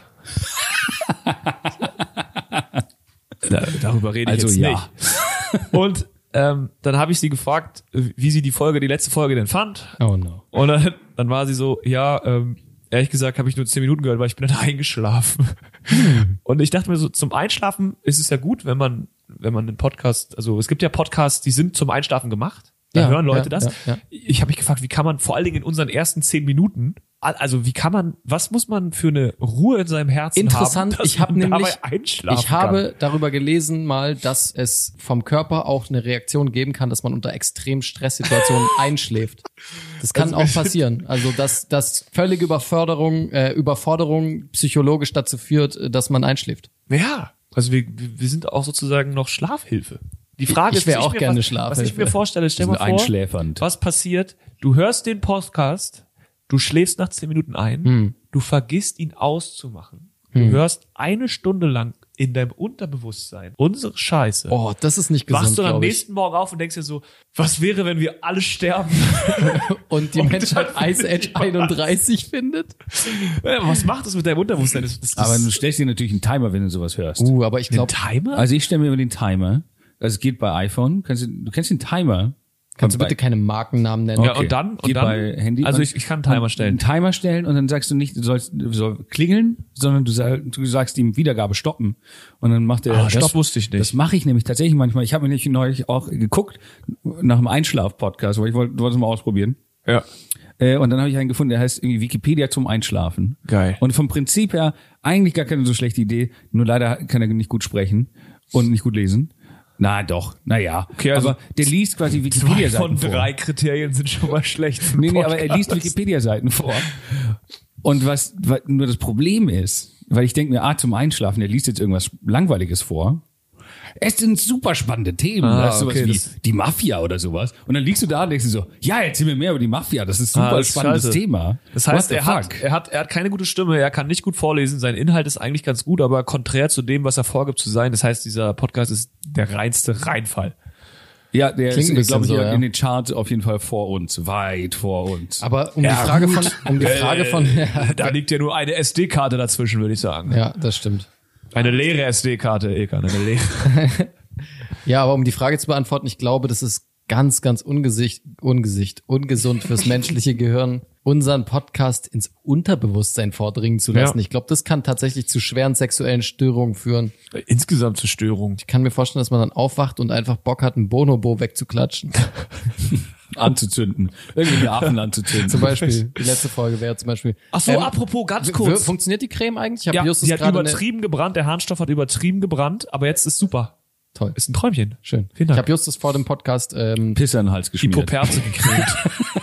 Da, darüber rede ich Also jetzt ja. nicht. Und ähm, dann habe ich sie gefragt, wie sie die Folge, die letzte Folge denn fand. Oh no. Und dann, dann war sie so, ja, ähm, ehrlich gesagt habe ich nur zehn Minuten gehört, weil ich bin dann eingeschlafen. Und ich dachte mir so, zum Einschlafen ist es ja gut, wenn man, wenn man einen Podcast, also es gibt ja Podcasts, die sind zum Einschlafen gemacht. Da Ja, hören Leute ja, das. ja, ja. Ich habe mich gefragt, wie kann man vor allen Dingen in unseren ersten zehn Minuten, also wie kann man, was muss man für eine Ruhe in seinem Herzen Interessant, haben, dass ich habe man nämlich, dabei einschlafen ich habe kann? darüber gelesen mal, dass es vom Körper auch eine Reaktion geben kann, dass man unter extrem Stresssituationen einschläft. Das kann auch passieren. Also dass, dass völlige Überforderung, äh, Überforderung psychologisch dazu führt, äh, dass man einschläft. Ja, also wir, wir sind auch sozusagen noch Schlafhilfe. Die Frage Ich ist, wär was auch mir, gerne was, Schlafhilfe. was ich mir vorstelle, stell Wir mal sind vor, einschläfernd. was passiert, du hörst den Podcast, du schläfst nach zehn Minuten ein, Hm. du vergisst ihn auszumachen, du hörst eine Stunde lang in deinem Unterbewusstsein unsere Scheiße. Oh, das ist nicht gesund, wachst du dann am glaub ich. nächsten Morgen auf und denkst dir so, was wäre, wenn wir alle sterben? Und die Und Menschheit dann Ice Age ja. einunddreißig findet? Was macht das mit deinem Unterbewusstsein? Das, das, das Aber du stellst dir natürlich einen Timer, wenn du sowas hörst. Uh, aber ich ein glaube, Timer? Also ich stelle mir immer den Timer. Also es geht bei iPhone. Kannst du, du kennst den Timer. kannst du bei, bitte keine Markennamen nennen? Ja, und dann? Und geht dann? bei Handy. Also und- ich, ich kann einen Timer und stellen. Einen Timer stellen und dann sagst du nicht, du sollst, du soll klingeln, sondern du, sag, du sagst ihm Wiedergabe stoppen und dann macht der Ah, das Stopp. wusste ich nicht. Das mache ich nämlich tatsächlich manchmal. Ich habe mir nämlich neulich auch geguckt nach einem Einschlaf-Podcast, weil ich wollte wollte es mal ausprobieren. Ja. Äh, und dann habe ich einen gefunden, der heißt irgendwie Wikipedia zum Einschlafen. Geil. Und vom Prinzip her eigentlich gar keine so schlechte Idee, nur leider kann er nicht gut sprechen und nicht gut lesen. Na doch, na ja. Okay, also aber der liest quasi Zwei Wikipedia-Seiten von vor. drei Kriterien sind schon mal schlecht. für Nee, nee, Podcast. aber er liest Wikipedia-Seiten vor. Und was, was nur das Problem ist, weil ich denke mir, ah, zum Einschlafen, der liest jetzt irgendwas Langweiliges vor. Es sind super spannende Themen, Ah, das ist sowas okay, wie das- die Mafia oder sowas. Und dann liegst du da und denkst du so, ja, erzähl mir mehr über die Mafia, das ist super Ah, das ist spannendes scheiße. Thema. Das heißt, What the er hat, fuck? er hat, er hat keine gute Stimme, er kann nicht gut vorlesen, sein Inhalt ist eigentlich ganz gut, aber konträr zu dem, was er vorgibt zu sein. Das heißt, dieser Podcast ist der reinste Reinfall. Ja, der Klingt ein ist, glaube ich, bisschen so, ja. in den Charts auf jeden Fall vor uns, weit vor uns. Aber um Ja, die Frage gut. von, um die Frage von, ja, Da liegt ja nur eine S D-Karte dazwischen, würde ich sagen. ja, das stimmt. Eine leere S D-Karte, Ekan, eine leere. Ja, aber um die Frage zu beantworten, ich glaube, das ist ganz, ganz ungesicht, ungesicht, ungesund fürs menschliche Gehirn, unseren Podcast ins Unterbewusstsein vordringen zu lassen. Ja. Ich glaube, das kann tatsächlich zu schweren sexuellen Störungen führen. Insgesamt zur Störung. Ich kann mir vorstellen, dass man dann aufwacht und einfach Bock hat, einen Bonobo wegzuklatschen. Anzuzünden. Irgendwie Affen anzuzünden. Zum Beispiel, die letzte Folge wäre zum Beispiel. Ach so, Ähm, apropos, ganz w- kurz. Funktioniert die Creme eigentlich? Ich habe Ja, Justus die hat gerade eine, übertrieben gebrannt, der Harnstoff hat übertrieben gebrannt, aber jetzt ist super. toll, Ist ein Träumchen. schön. Vielen Dank. Ich habe Justus vor dem Podcast, ähm, Pisser in den Hals Die geschmiert. Poperze gecremt.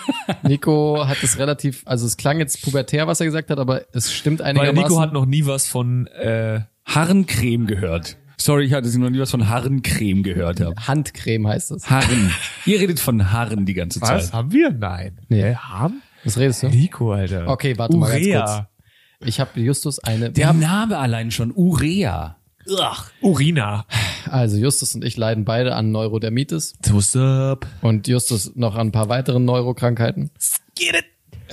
Nico hat es relativ, also es klang jetzt pubertär, was er gesagt hat, aber es stimmt Weil einigermaßen. Nico hat noch nie was von, äh, Harrencreme gehört. Sorry, ich hatte noch nie was von Harrencreme gehört habe. Handcreme heißt es. Harren. Ihr redet von Harren die ganze Zeit. Haben wir? Nein. Nee. Hä, haben? Was redest du? Nico, Alter. Okay, warte mal ganz Urea. kurz. Ich habe Justus eine, Der Name allein schon, Urea. Ugh. Urina. also Justus und ich leiden beide an Neurodermitis What's up? und Justus noch an ein paar weiteren Neurokrankheiten. Get it.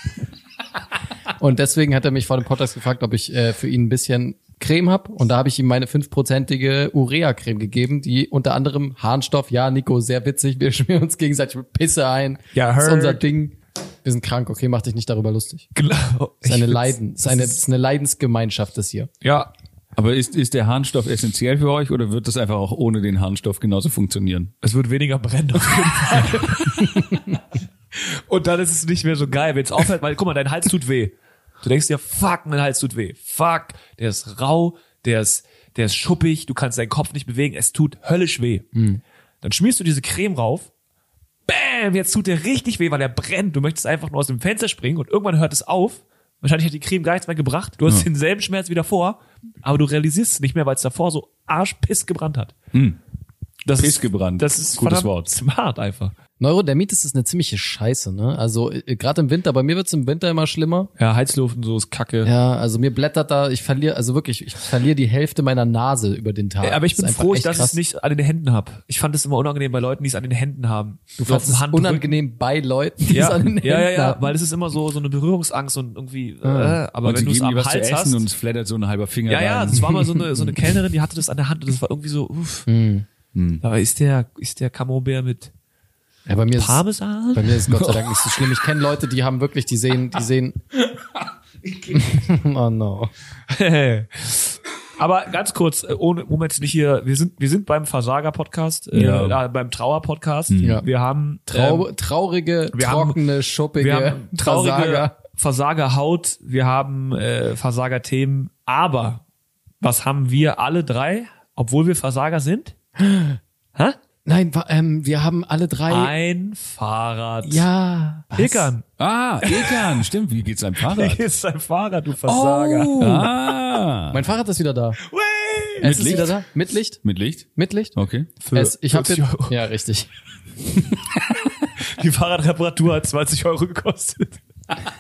Und deswegen hat er mich vor dem Podcast gefragt, ob ich äh, für ihn ein bisschen Creme hab. Und da habe ich ihm meine fünfprozentige Urea-Creme gegeben, die unter anderem Harnstoff, ja, Nico, sehr witzig, wir schmieren uns gegenseitig mit Pisse ein. Ja, das ist heard. unser Ding. Wir sind krank, okay, mach dich nicht darüber lustig. Genau. Das ist eine Ich Leiden, das ist eine, das ist eine Leidensgemeinschaft, das hier. Ja. Aber ist, ist der Harnstoff essentiell für euch oder wird das einfach auch ohne den Harnstoff genauso funktionieren? Es wird weniger brennen auf jeden Fall. Und dann ist es nicht mehr so geil, wenn es aufhört, weil, guck mal, dein Hals tut weh. Du denkst dir, fuck, mein Hals tut weh. Fuck, der ist rau, der ist, der ist schuppig, du kannst deinen Kopf nicht bewegen, es tut höllisch weh. Dann schmierst du diese Creme rauf, bam, jetzt tut der richtig weh, weil er brennt. Du möchtest einfach nur aus dem Fenster springen und irgendwann hört es auf. Wahrscheinlich hat die Creme gar nichts mehr gebracht. Du hast Ja. denselben Schmerz wie davor, aber du realisierst es nicht mehr, weil es davor so arschpiss gebrannt hat. Das Piss ist, gebrannt. Das ist Gutes verdammt Wort. smart einfach. Neurodermitis ist eine ziemliche Scheiße, ne? Also äh, gerade im Winter, bei mir wird's im Winter immer schlimmer. Ja, Heizluft und so ist kacke. Ja, also mir blättert da, ich verliere, also wirklich, ich verliere die Hälfte meiner Nase über den Tag. Aber ich Das bin ist einfach froh, echt dass ich krass. es nicht an den Händen hab. Ich fand es immer unangenehm bei Leuten, die es an den Händen haben. Du fandst es unangenehm bei Leuten, die Ja, es an den Händen ja, ja, ja, haben. weil es ist immer so so eine Berührungsangst und irgendwie. Äh, aber Und wenn sie du es geben am dir was zu Hals essen hast, und es flattert so ein halber Finger ja, ja, rein. das war mal so eine so eine Kellnerin, die hatte das an der Hand und das war irgendwie so. Uff. Aber ist der ist der Camembert mit Ja, bei mir ist, Parmesan? bei mir ist Gott sei Dank nicht so schlimm. Ich kenne Leute, die haben wirklich, die sehen, die sehen. Oh no. Aber ganz kurz, äh, ohne Moment nicht hier. Wir sind wir sind beim Versager-Podcast, äh, Ja. äh, beim Trauer-Podcast. Ja. Wir haben Trau ähm, traurige, wir haben- trockene, schuppige Wir haben traurige Versager. Versagerhaut, wir haben äh, Versagerthemen, aber was haben wir alle drei, obwohl wir Versager sind? Hä? Nein, wa- ähm, wir haben alle drei. Ein Fahrrad. Ja. Ilkan, Ah, Ekan, stimmt. Wie geht's deinem Fahrrad? hier ist ein Fahrrad, du Versager. Oh. Ah, Mein Fahrrad ist wieder da. Wey! Es ist Licht? wieder da. Mit Licht? mit Licht? Mit Licht? Okay. Für Es, ich habe vierzig Euro. ja richtig. Die Fahrradreparatur hat zwanzig Euro gekostet.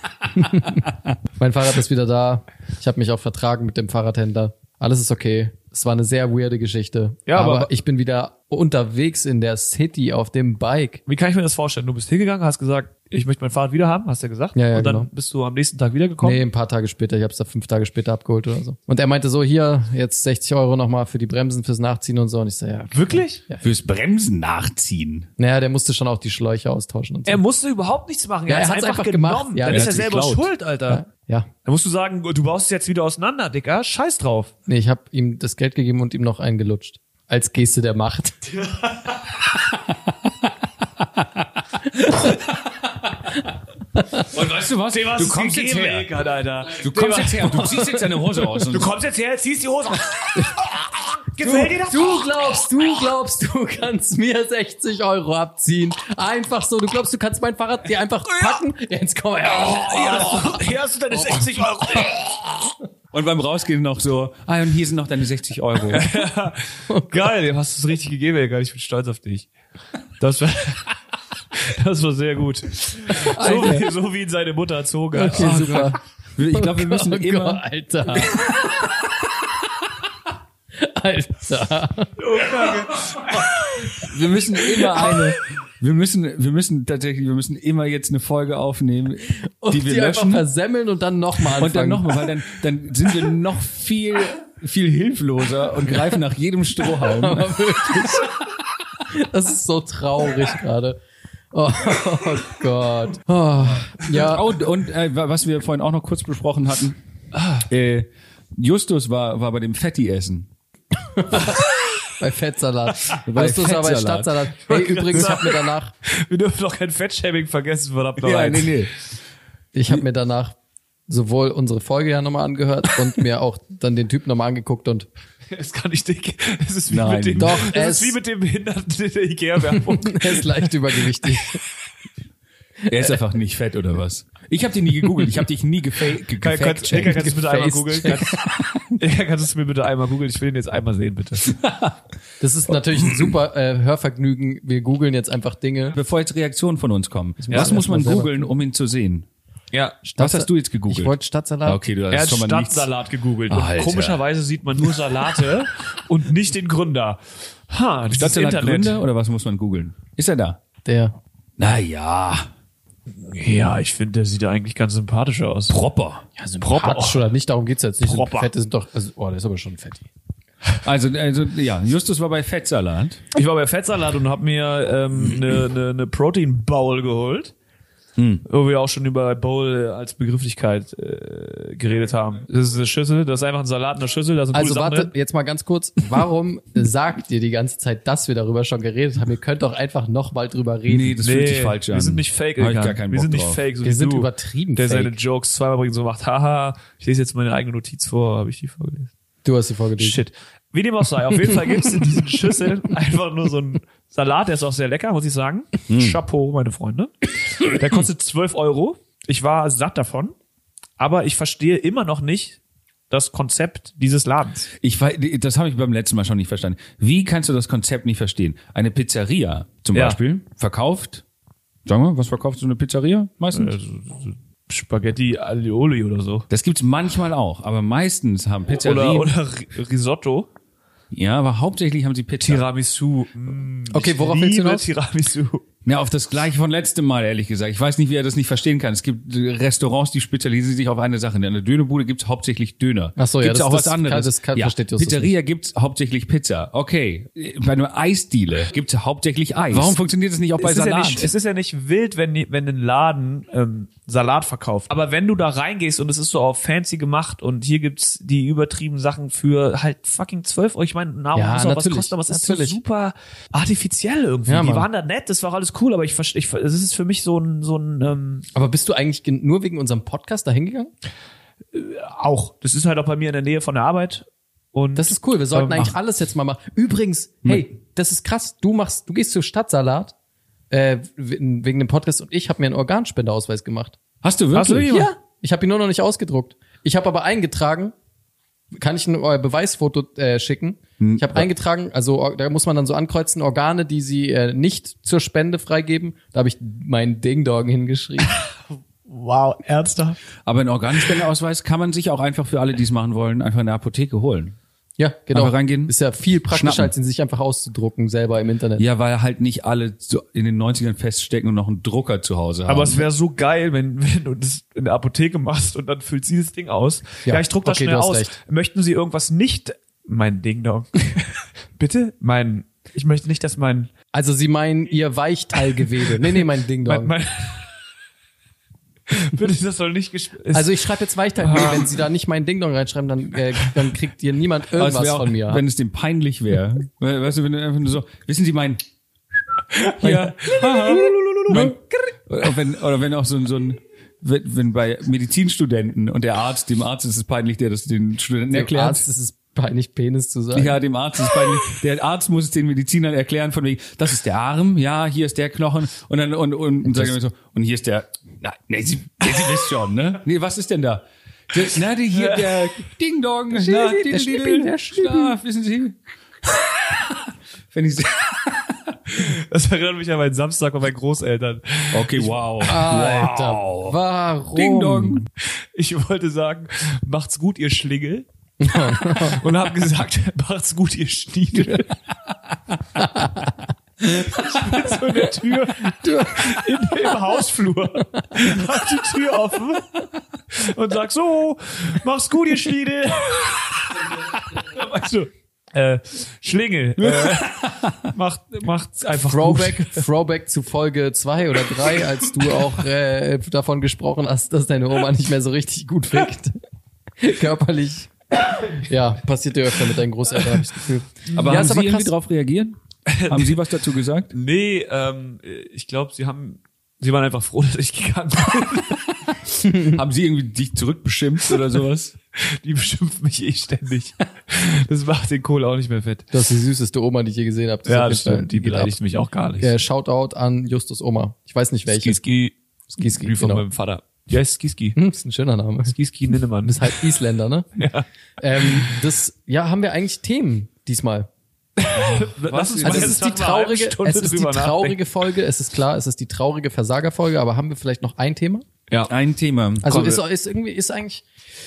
Mein Fahrrad ist wieder da. Ich habe mich auch vertragen mit dem Fahrradhändler. Alles ist okay. Es war eine sehr weirde Geschichte. Ja, aber, aber- ich bin wieder unterwegs in der City auf dem Bike. Wie kann ich mir das vorstellen? Du bist hingegangen, hast gesagt, ich möchte mein Fahrrad wieder haben, hast du ja gesagt. Ja, ja, und dann genau. bist du am nächsten Tag wiedergekommen. Nee, ein paar Tage später. Ich habe es da fünf Tage später abgeholt oder so. Und er meinte so, hier, jetzt sechzig Euro nochmal für die Bremsen, fürs Nachziehen und so. Und ich so, ja. Wirklich? Fürs Bremsen nachziehen. Naja, der musste schon auch die Schläuche austauschen und so. Er musste überhaupt nichts machen. Ja, Er er hat hat's einfach, einfach genommen. gemacht. Ja, dann der ist er hat's selber geklaut. schuld, Alter. Ja. Da musst du sagen, du baust es jetzt wieder auseinander, Dicker. Scheiß drauf. Nee, ich habe ihm das Geld gegeben und ihm noch eingelutscht. Als Geste der Macht. Und weißt du was? Dem hast Du du's kommst jetzt gegeben, her. Eckart, Alter. Du kommst jetzt her. Du ziehst jetzt deine Hose aus. Und Du kommst jetzt her, ziehst die Hose aus. Gefällt dir das? Du glaubst, du glaubst, du kannst mir sechzig Euro abziehen. Einfach so. Du glaubst, du kannst mein Fahrrad dir einfach packen? Jetzt komm her. Hier hast du, hier hast du deine sechzig Euro. Und beim Rausgehen noch so, ah, und hier sind noch deine sechzig Euro. Geil, dem hast du es richtig gegeben, Eckart. Ich bin stolz auf dich. Das war, das war sehr gut. So wie, so wie ihn seine Mutter erzogen hat. Okay, super. Ich glaube, wir müssen Oh immer, Gott, Alter. Alter. wir müssen immer eine, wir müssen, wir müssen tatsächlich, wir müssen immer jetzt eine Folge aufnehmen, Und die die, wir einfach löschen. versemmeln und dann nochmal anfangen. Und dann nochmal, weil dann, dann sind wir noch viel, viel hilfloser und greifen nach jedem Strohhalm. Aber wirklich. Das ist so traurig gerade. Oh, oh Gott. Oh, ja. Oh, und äh, was wir vorhin auch noch kurz besprochen hatten, äh, Justus war, war bei dem Fetti-Essen. Bei Fettsalat. Bei Justus war bei Fettsalat. Stadtsalat. Hey, übrigens, ich habe mir danach, Wir dürfen doch kein Fettshaming vergessen, verdammt noch Ja, eins. nee, nee. ich habe mir danach sowohl unsere Folge ja nochmal angehört und mir auch dann den Typ nochmal angeguckt und Es kann nicht dick. Es ist wie Nein. mit dem, Doch, es es- ist wie mit dem Behinderten in der Ikea-Werbung. er ist leicht übergewichtig. Er ist einfach nicht fett oder was? Ich habe dich nie gegoogelt. Ich habe dich nie gefa- ge Kann, kannst, gefaked. Ecker, kannst du bitte einmal Gefaced. googeln? Kannst, Ecker, kannst du mir bitte einmal googeln? Ich will ihn jetzt einmal sehen, bitte. Das ist natürlich ein super äh, Hörvergnügen. Wir googeln jetzt einfach Dinge. Bevor jetzt Reaktionen von uns kommen, Ja, was muss man erst mal googeln, um ihn zu sehen? Ja. Was hast du jetzt gegoogelt? Ich wollte Stadtsalat. Ah, okay, du Er hast hat schon mal nichts. Stadtsalat gegoogelt. Und Alter. komischerweise sieht man nur Salate und nicht den Gründer. Ha, das Stadtsalat ist Internet. Gründer oder was muss man googeln? Ist er da? Der. Naja, Ja, ich finde, der sieht eigentlich ganz sympathisch aus. proper. Ja, sympathisch oder nicht, darum geht's jetzt nicht. Proper. Fette sind doch, also, oh, der ist aber schon fetti. Also, also ja, Justus war bei Fettsalat. Ich war bei Fettsalat und habe mir ähm, eine ne, ne Protein Bowl geholt. Hm. Wo wir auch schon über Bowl als Begrifflichkeit äh, geredet haben. Das ist eine Schüssel, das ist einfach ein Salat in der Schüssel, da sind Also coole Sachen warte, drin. jetzt mal ganz kurz. Warum sagt ihr die ganze Zeit, dass wir darüber schon geredet haben? Ihr könnt doch einfach nochmal drüber reden. Nee, das fühlt sich falsch an. Wir sind nicht fake, Hab ich Egan. gar keinen Wir Bock sind nicht drauf. fake, so Wir wie sind du, übertrieben der fake. seine Jokes zweimal bringt und so macht, haha, ich lese jetzt meine eigene Notiz vor, habe ich die vorgelesen. Du hast die vorgelesen. Shit. Wie dem auch sei, auf jeden Fall gibt's in diesen Schüsseln einfach nur so einen Salat, der ist auch sehr lecker, muss ich sagen. Chapeau, meine Freunde. Der kostet zwölf Euro. Ich war satt davon, aber ich verstehe immer noch nicht das Konzept dieses Ladens. Ich weiß, das habe ich beim letzten Mal schon nicht verstanden. Wie kannst du das Konzept nicht verstehen? Eine Pizzeria zum Ja. Beispiel verkauft, sagen wir, was verkauft so eine Pizzeria meistens? Also, so Spaghetti Alioli oder so. Das gibt's manchmal auch, aber meistens haben Pizzerien, Oder, oder Ri- Risotto. ja, aber hauptsächlich haben sie Pizza. Tiramisu. Mm, Okay, ich worauf willst du liebe hinaus? Tiramisu. Ja, auf das gleiche von letztem Mal, ehrlich gesagt. Ich weiß nicht, wie er das nicht verstehen kann. Es gibt äh, Restaurants, die spezialisieren sich auf eine Sache. In einer Dönerbude gibt's hauptsächlich Döner. Ach so, ja, gibt's das- auch das was anderes. kann- das kann- ja, versteht Justus Pizzeria gibt's hauptsächlich Pizza. Okay. Bei einer Eisdiele gibt's hauptsächlich Eis. Warum funktioniert das nicht auch bei es ist, ja Salat? nicht, es ist ja nicht wild, wenn, die- wenn ein Laden ähm, Salat verkauft. Aber wenn du da reingehst und es ist so auf fancy gemacht und hier gibt's die übertriebenen Sachen für halt fucking zwölf Euro. Ich meine, Nahrung Ja, muss auch was natürlich, kosten, aber es ist natürlich. so super artifiziell irgendwie. Ja, die Mann. waren da nett, das war auch alles cool, aber ich verstehe, ich, es ist für mich so ein, so ein ähm, Aber bist du eigentlich gen- nur wegen unserem Podcast da hingegangen? auch. Das ist halt auch bei mir in der Nähe von der Arbeit. Und Das ist cool. Wir sollten Ähm, eigentlich ach. alles jetzt mal machen. Übrigens, hey, das ist krass. Du machst, du gehst zu Stadtsalat äh, wegen wegen dem Podcast und ich habe mir einen Organspendeausweis gemacht. Hast du wirklich? Hast du wirklich? Ja, ich habe ihn nur noch nicht ausgedruckt. Ich habe aber eingetragen, kann ich ein äh, Beweisfoto äh, schicken? Hm. Ich habe eingetragen, also or- da muss man dann so ankreuzen, Organe, die sie äh, nicht zur Spende freigeben. Da habe ich meinen Ding-Dong hingeschrieben. wow, ernsthaft? Aber einen Organspendeausweis kann man sich auch einfach für alle, die es machen wollen, einfach in der Apotheke holen. Ja, genau. Einfach reingehen. Ist ja viel praktischer, Schnappen. als ihn sich einfach auszudrucken, selber im Internet. Ja, weil halt nicht alle so in den neunzigern feststecken und noch einen Drucker zu Hause haben. Aber es wäre so geil, wenn, wenn du das in der Apotheke machst und dann füllt sie das Ding aus. Ja, Ja, ich druck das okay, schnell du hast aus. recht. Möchten Sie irgendwas nicht, mein Ding-Dong. Bitte? Mein, ich möchte nicht, dass mein, Also Sie meinen Ihr Weichteilgewebe. Nee, nee, mein Ding mein, Dong. mein bitte, das soll nicht gespielt. Also ich schreibe jetzt Weichteilgewebe. Wenn Sie da nicht mein Ding Dong reinschreiben, dann, äh, dann kriegt hier niemand Aber es irgendwas wär auch, von mir. wenn es dem peinlich wäre. We- Weißt du, wenn du einfach nur so, wissen Sie, mein, hier, haha, mein, oder wenn, oder wenn auch so ein, so ein, wenn, wenn bei Medizinstudenten und der Arzt, dem Arzt ist es peinlich, der das den Studenten Dem erklärt. Arzt ist es peinlich, Penis zu sagen. Ja, dem Arzt ist es peinlich. Der Arzt muss es den Medizinern erklären von wegen, das ist der Arm, ja, hier ist der Knochen und dann und und, und sagen wir so, und hier ist der, na, nee, Sie, nee, Sie wissen schon, ne? Nee, was ist denn da? Der, na, die, hier der Ding Dong, na, der Schnippi, der Schnippi. na, wissen Sie? Wenn ich Das erinnert mich an meinen Samstag bei meinen Großeltern. Okay, wow. Alter, Wow. warum? Ding Dong. Ich wollte sagen, macht's gut, ihr Schlingel. Und hab gesagt, macht's gut, ihr Schniedel. Ich bin so in der Tür in, im Hausflur, hab die Tür offen und sag so, mach's gut, ihr Schniedel. Also, äh, Schlingel, äh, macht, macht's einfach Throwback, gut. Throwback zu Folge zwei oder drei, als du auch äh, davon gesprochen hast, dass deine Oma nicht mehr so richtig gut fickt. Körperlich. Ja, passiert dir öfter mit deinen Großeltern, habe ich das Gefühl. Aber ja, haben ist Sie aber irgendwie krass. drauf reagiert? Haben Sie was dazu gesagt? Nee, ähm, ich glaube, sie haben, sie waren einfach froh, dass ich gegangen bin. Haben Sie irgendwie dich zurückbeschimpft oder sowas? Die beschimpfen mich eh ständig. Das macht den Kohl auch nicht mehr fett. Das ist die süßeste Oma, die ich je gesehen habe. Ja, das stimmt. Die beleidigt mich auch gar nicht. Ja, Shoutout an Justus Oma. Ich weiß nicht welche. Skiski, Skiski, wie von genau. meinem Vater. Ja, ist Skiski. Hm, ist ein schöner Name. Skiski Ninnemann. Du bist halt Isländer, ne? Ja. Ähm, das, ja, haben wir eigentlich Themen diesmal. Lass uns Also mal es ist jetzt die noch mal eine halbe traurige, Stunde es ist die drüber traurige nachdenken. Folge. Es ist klar, es ist die traurige Versagerfolge, aber haben wir vielleicht noch ein Thema? Ja. Ein Thema. Also Komm, ist, ist irgendwie, ist eigentlich,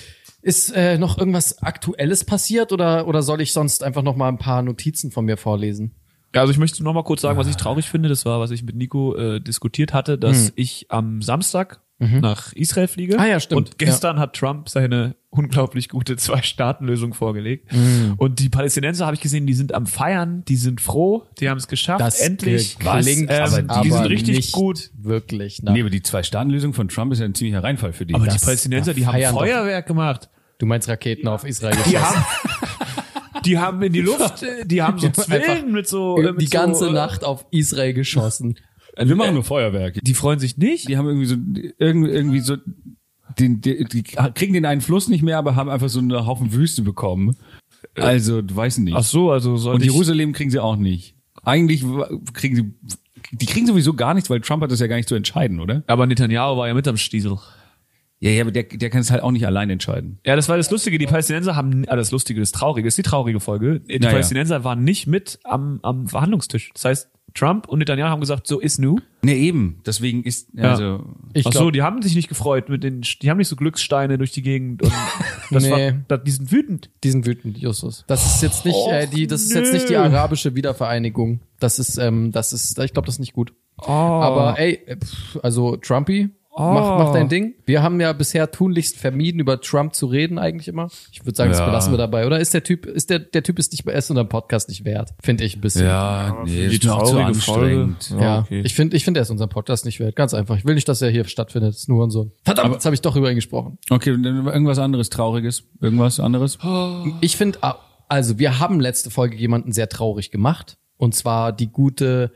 ist äh, noch irgendwas Aktuelles passiert oder, oder soll ich sonst einfach noch mal ein paar Notizen von mir vorlesen? Ja, also ich möchte noch mal kurz sagen, was ich traurig finde. Das war, was ich mit Nico äh, diskutiert hatte, dass Hm. ich am Samstag nach Israel fliege. Ah ja, stimmt. Und gestern hat Trump seine unglaublich gute Zwei-Staaten-Lösung vorgelegt. Hm. Und die Palästinenser habe ich gesehen, die sind am Feiern, die sind froh, die haben es geschafft. Das Endlich. klingt Ähm, aber, die sind aber richtig nicht gut. wirklich. Na, Nee, aber die Zwei-Staaten-Lösung von Trump ist ja ein ziemlicher Reinfall für die. Aber das- die Palästinenser, da die haben feiern doch- Feuerwerk gemacht. du meinst Raketen auf Israel Die geschossen. haben, die haben in die Luft, äh, die haben so Einfach Zwillen mit so, äh, mit die ganze so, äh, Nacht auf Israel geschossen. wir machen nur Feuerwerke. Die freuen sich nicht. Die haben irgendwie so irgendwie, irgendwie so den, die, die kriegen den einen Fluss nicht mehr, aber haben einfach so einen Haufen Wüste bekommen. Also, du weißt nicht. Ach so, also soll Und ich, Jerusalem kriegen sie auch nicht. Eigentlich kriegen sie die kriegen sowieso gar nichts, weil Trump hat das ja gar nicht zu entscheiden, oder? aber Netanyahu war ja mit am Stiesel. Ja, ja, aber der, der kann es halt auch nicht allein entscheiden. Ja, das war das Lustige. Die Palästinenser haben, ah, das Lustige, das Traurige, ist die traurige Folge. Die Naja. Palästinenser waren nicht mit am, am Verhandlungstisch. Das heißt, Trump und Netanyahu haben gesagt, so ist nu. Ne, eben. Deswegen ist, Ja. also, Ich Ach so, glaub, die haben sich nicht gefreut mit den, die haben nicht so Glückssteine durch die Gegend und das Nee. war, das, die sind wütend. die sind wütend, Justus. Das ist jetzt nicht Och, äh, die, das ist nö. jetzt nicht die arabische Wiedervereinigung. Das ist, ähm, das ist, ich glaube, das ist nicht gut. Oh. Aber ey, äh, pff, also Trumpy, Oh. mach, mach dein Ding. Wir haben ja bisher tunlichst vermieden, über Trump zu reden, eigentlich immer. Ich würde sagen, das Ja. belassen wir dabei. Oder ist der Typ, ist der, der Typ ist nicht, ist unserem Podcast nicht wert? Finde ich ein bisschen. ja, nee, die ist mir auch zu traurige anstrengend. Folge. Ja, okay. ich finde, ich finde, er ist unserem Podcast nicht wert. Ganz einfach. Ich will nicht, dass er hier stattfindet. Das ist nur so. Verdammt, jetzt habe ich doch über ihn gesprochen. Okay, und dann irgendwas anderes Trauriges? Irgendwas anderes? Ich finde, ah, also wir haben letzte Folge jemanden sehr traurig gemacht. Und zwar die gute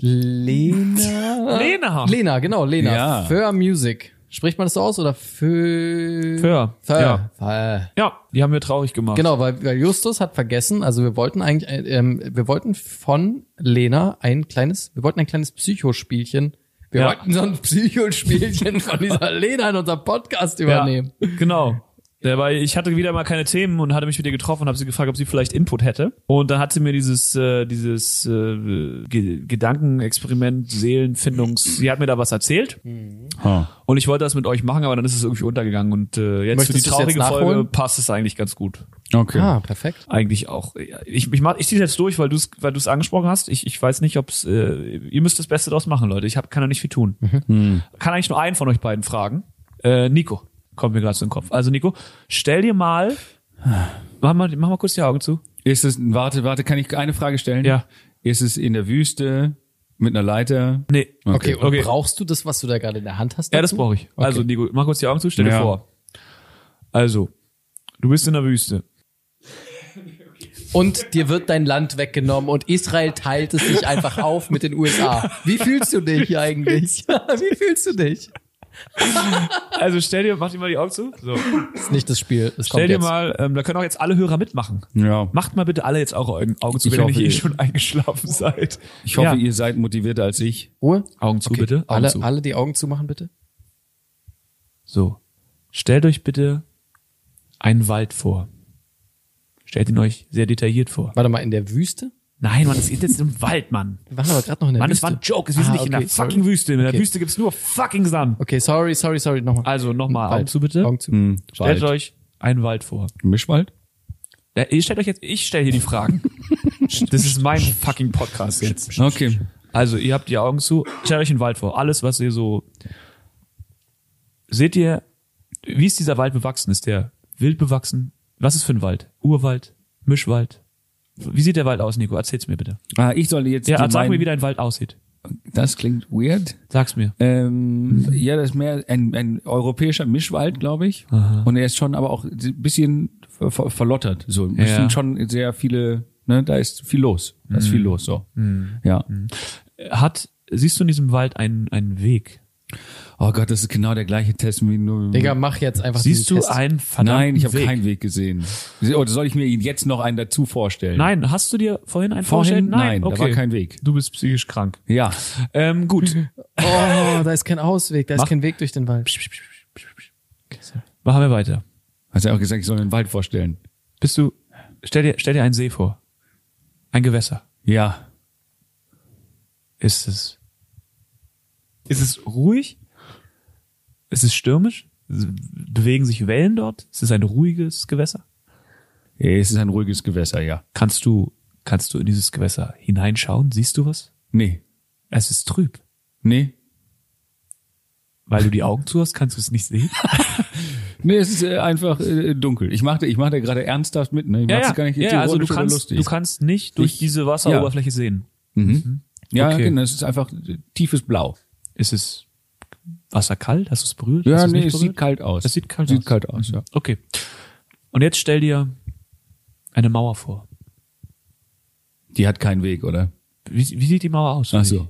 Lena. Lena. Lena, genau, Lena. Ja. Für Music. Spricht man das so aus oder für? Für, Für. ja. Für. Ja, die haben wir traurig gemacht. Genau, weil, weil Justus hat vergessen, also wir wollten eigentlich, äh, ähm, wir wollten von Lena ein kleines, wir wollten ein kleines Psychospielchen. Wir Ja. wollten so ein Psychospielchen von dieser Lena in unserem Podcast übernehmen. Ja, genau. Der, weil ich hatte wieder mal keine Themen und hatte mich mit ihr getroffen und habe sie gefragt, ob sie vielleicht Input hätte. Und dann hat sie mir dieses äh, dieses äh, Ge- Gedankenexperiment, Seelenfindungs, sie hat mir da was erzählt. Ha. Und ich wollte das mit euch machen, aber dann ist es irgendwie untergegangen. Und äh, jetzt Möchtest für die du es jetzt traurige Folge nachholen? passt es eigentlich ganz gut. Okay. Ah, perfekt. Eigentlich auch. Ich, ich, mach, ich ziehe jetzt durch, weil du es weil du's angesprochen hast. Ich, ich weiß nicht, ob es. Äh, ihr müsst das Beste draus machen, Leute. Ich hab, kann da nicht viel tun. Hm. Kann eigentlich nur einen von euch beiden fragen. Äh, Nico, kommt mir gerade zu den Kopf. Also Nico, stell dir mal. Mach mal, mach mal kurz die Augen zu. Ist es, warte, warte, kann ich eine Frage stellen? Ja. Ist es in der Wüste mit einer Leiter? Nee. Okay, und Okay. brauchst du das, was du da gerade in der Hand hast? Ja, das dazu? brauche ich. Okay. Also Nico, mach kurz die Augen zu, stell dir Ja. vor. Also, du bist in der Wüste. Und dir wird dein Land weggenommen und Israel teilt es sich einfach auf mit den U S A. Wie fühlst du dich eigentlich? Wie fühlst du dich? Also stell dir, mach dir mal die Augen zu. So. Das ist nicht das Spiel. Das Stell kommt dir jetzt. mal, ähm, da können auch jetzt alle Hörer mitmachen. Ja. Macht mal bitte alle jetzt auch Augen, Augen zu, Ich wenn ihr nicht hoffe, eh ihr- schon eingeschlafen seid. Ich hoffe, Ja. ihr seid motivierter als ich. Ruhe. Augen zu, Okay. bitte. Augen Alle, zu. alle die Augen zumachen, bitte. So. Stellt euch bitte einen Wald vor. Stellt ihn euch sehr detailliert vor. Warte mal, in der Wüste? Nein, Mann, es ist jetzt im Wald, Mann. Wir waren aber gerade noch in der Mann, es Wüste. war ein Joke. Wir sind Ah, nicht in der okay, sorry. fucking Wüste. In der Okay. Wüste gibt's nur fucking Sand. Okay, sorry, sorry, sorry, nochmal. Also nochmal Wald. Augen zu, bitte. Augen zu. Hm, Stellt Wald. euch einen Wald vor. Mischwald? Ja, ihr stellt euch jetzt, ich stelle hier die Fragen. Das ist mein fucking Podcast jetzt. Okay. Also, ihr habt die Augen zu. Stellt euch einen Wald vor. Alles, was ihr so... Seht ihr, wie ist dieser Wald bewachsen? Ist der wild bewachsen? Was ist für ein Wald? Urwald? Mischwald? Wie sieht der Wald aus, Nico? Erzähl's mir bitte. Ah, ich soll jetzt. Ja, die sag mir, meinen- wie dein Wald aussieht. Das klingt weird. Sag's mir. Ähm, ja, das ist mehr ein, ein europäischer Mischwald, glaube ich. Und er ist schon aber auch ein bisschen ver ver verlottert. So, es Ja. sind schon sehr viele, ne, da ist viel los. Da ist viel los, so. Ja. Hat, siehst du in diesem Wald einen, einen Weg? Oh Gott, das ist genau der gleiche Test wie nur. Digga, mach jetzt einfach Siehst du diesen Test. einen verdammten Nein, ich habe Weg? keinen Weg gesehen. Oder soll ich mir ihn jetzt noch einen dazu vorstellen? Nein, hast du dir vorhin einen Vorhin? vorgestellt? Nein, da okay. war kein Weg. Du bist psychisch krank. Ja. Ähm, gut. Oh, da ist kein Ausweg, da ist Mach- kein Weg durch den Wald. Machen wir weiter. Hast ja auch gesagt, ich soll mir den Wald vorstellen. Bist du, stell dir, stell dir einen See vor. Ein Gewässer. Ja. Ist es, ist es ruhig? Ist es stürmisch? Bewegen sich Wellen dort? Ist es ein ruhiges Gewässer? Ja, es ist ein ruhiges Gewässer, ja. Kannst du, kannst du in dieses Gewässer hineinschauen? Siehst du was? Nee. Es ist trüb. Nee. Weil du die Augen zu hast, kannst du es nicht sehen. Nee, es ist äh, einfach äh, dunkel. Ich mache ich mach da gerade ernsthaft mit, ne? Ich mach's gar nicht ja, also du ironisch oder kannst, lustig. du kannst nicht durch Ich- diese Wasseroberfläche sehen. Mhm. Ja, Okay. genau, es ist einfach äh, tiefes Blau. Ist es Wasser kalt? Hast du es berührt? Ja, Hast du nee, nicht es berührt? sieht kalt aus. Es sieht kalt sieht aus. kalt aus, ja. Okay. Und jetzt stell dir eine Mauer vor. Die hat keinen Weg, oder? Wie, wie sieht die Mauer aus? Ach so.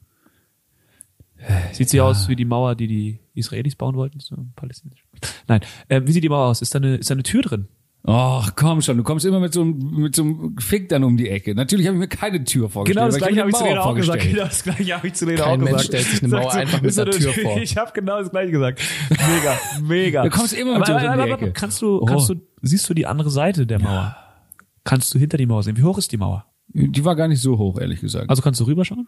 Sieht sie aus wie die Mauer, die die Israelis bauen wollten? So palästinensisch. Nein. Äh, wie sieht die Mauer aus? Ist da eine, ist da eine Tür drin? Ach, komm schon, du kommst immer mit so einem, mit so einem Fick dann um die Ecke. Natürlich habe ich mir keine Tür vorgestellt. weil mir eine Mauer vorgestellt. Genau das gleiche habe ich zu Lena Kein auch Mensch gesagt. stellt sich eine Mauer Sagt so, einfach mit ist einer eine Tür vor. Ich habe genau das gleiche gesagt. Mega, mega. Du kommst immer mit aber, so um aber, die aber, Ecke. Kannst du, Oh. kannst du, siehst du die andere Seite der Mauer? Kannst du hinter die Mauer sehen? Wie hoch ist die Mauer? Die war gar nicht so hoch, ehrlich gesagt. Also kannst du rüberschauen?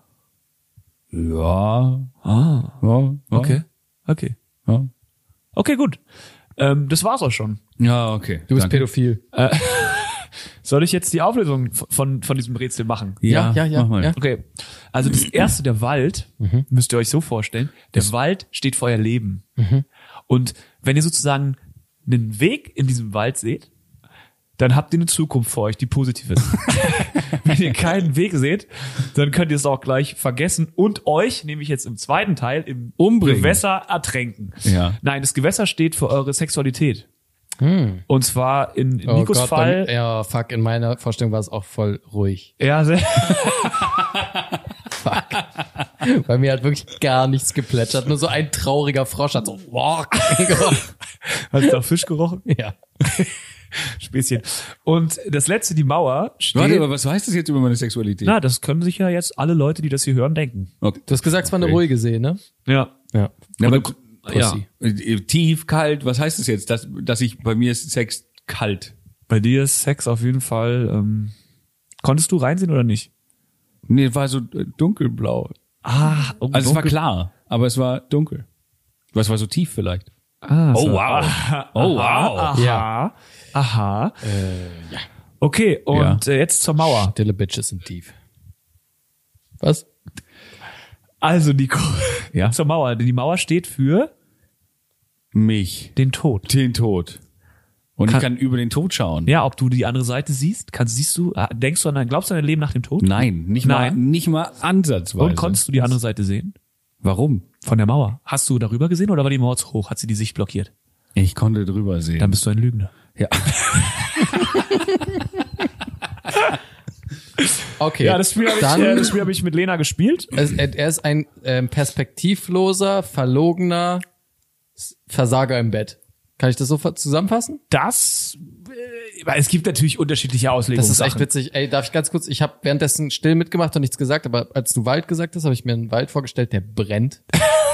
ja, Ah, ja, ja, okay, okay. ja. Okay, gut. Ähm, das war's auch schon. Ja, okay. Du bist Danke. pädophil. Soll ich jetzt die Auflösung von, von diesem Rätsel machen? Ja, Ja, ja, ja, mach mal. ja. Okay. Also das erste, der Wald, müsst ihr euch so vorstellen, der Wald steht für euer Leben. Und wenn ihr sozusagen einen Weg in diesem Wald seht, dann habt ihr eine Zukunft vor euch, die positiv ist. Wenn ihr keinen Weg seht, dann könnt ihr es auch gleich vergessen und euch, nämlich jetzt im zweiten Teil, im Umbringen. Gewässer ertränken. Ja. Nein, das Gewässer steht für eure Sexualität. Und zwar in, in Oh Nikos Gott, Fall. Bei, ja, fuck, in meiner Vorstellung war es auch voll ruhig. Ja, sehr, Bei mir hat wirklich gar nichts geplätschert, nur so ein trauriger Frosch hat so, wow. hast du da Fisch gerochen? Ja. Späßchen. Und das letzte, die Mauer, steht. Warte, aber was heißt das jetzt über meine Sexualität? Na, das können sich ja jetzt alle Leute, die das hier hören, denken. Okay. Du hast gesagt, es war eine Okay. ruhige See, ne? Ja. Ja. Ja, aber, Ja. Äh, Tief, kalt, was heißt das jetzt? Dass, dass ich, bei mir ist Sex kalt. Bei dir ist Sex auf jeden Fall. Ähm, konntest du reinsehen oder nicht? Nee, war so äh, dunkelblau. Ah, oh, Also es war dunkel- klar, aber es war dunkel. Was war so tief vielleicht? Ah, Oh, so. wow. Oh, wow. Aha. Ja. Aha. Äh, ja. Okay, und äh, jetzt zur Mauer. Stille Bitches sind tief. Was? Also die Ko- Ja. zur Mauer. Die Mauer steht für Mich. den Tod. Den Tod. Und Kann- ich kann über den Tod schauen. Ja, ob du die andere Seite siehst, kannst, siehst du, ah, denkst du an dein, glaubst du an ein Leben nach dem Tod? Nein, nicht mal, Nein. nicht mal ansatzweise. Und konntest du die andere Seite sehen? Warum? Von der Mauer. Hast du darüber gesehen oder war die Mauer zu hoch? Hat sie die Sicht blockiert? Ich konnte drüber sehen. Dann bist du ein Lügner. ja. Okay. Ja, das Spiel habe ich, Dann, äh, das Spiel hab ich mit Lena gespielt. es, er er ist ein ähm, perspektivloser, verlogener S- Versager im Bett. Kann ich das so ver- zusammenfassen? Das, äh, weil es gibt natürlich unterschiedliche Auslegungen. Das ist echt witzig. Ey, darf ich ganz kurz, ich habe währenddessen still mitgemacht und nichts gesagt, aber als du Wald gesagt hast, habe ich mir einen Wald vorgestellt, der brennt.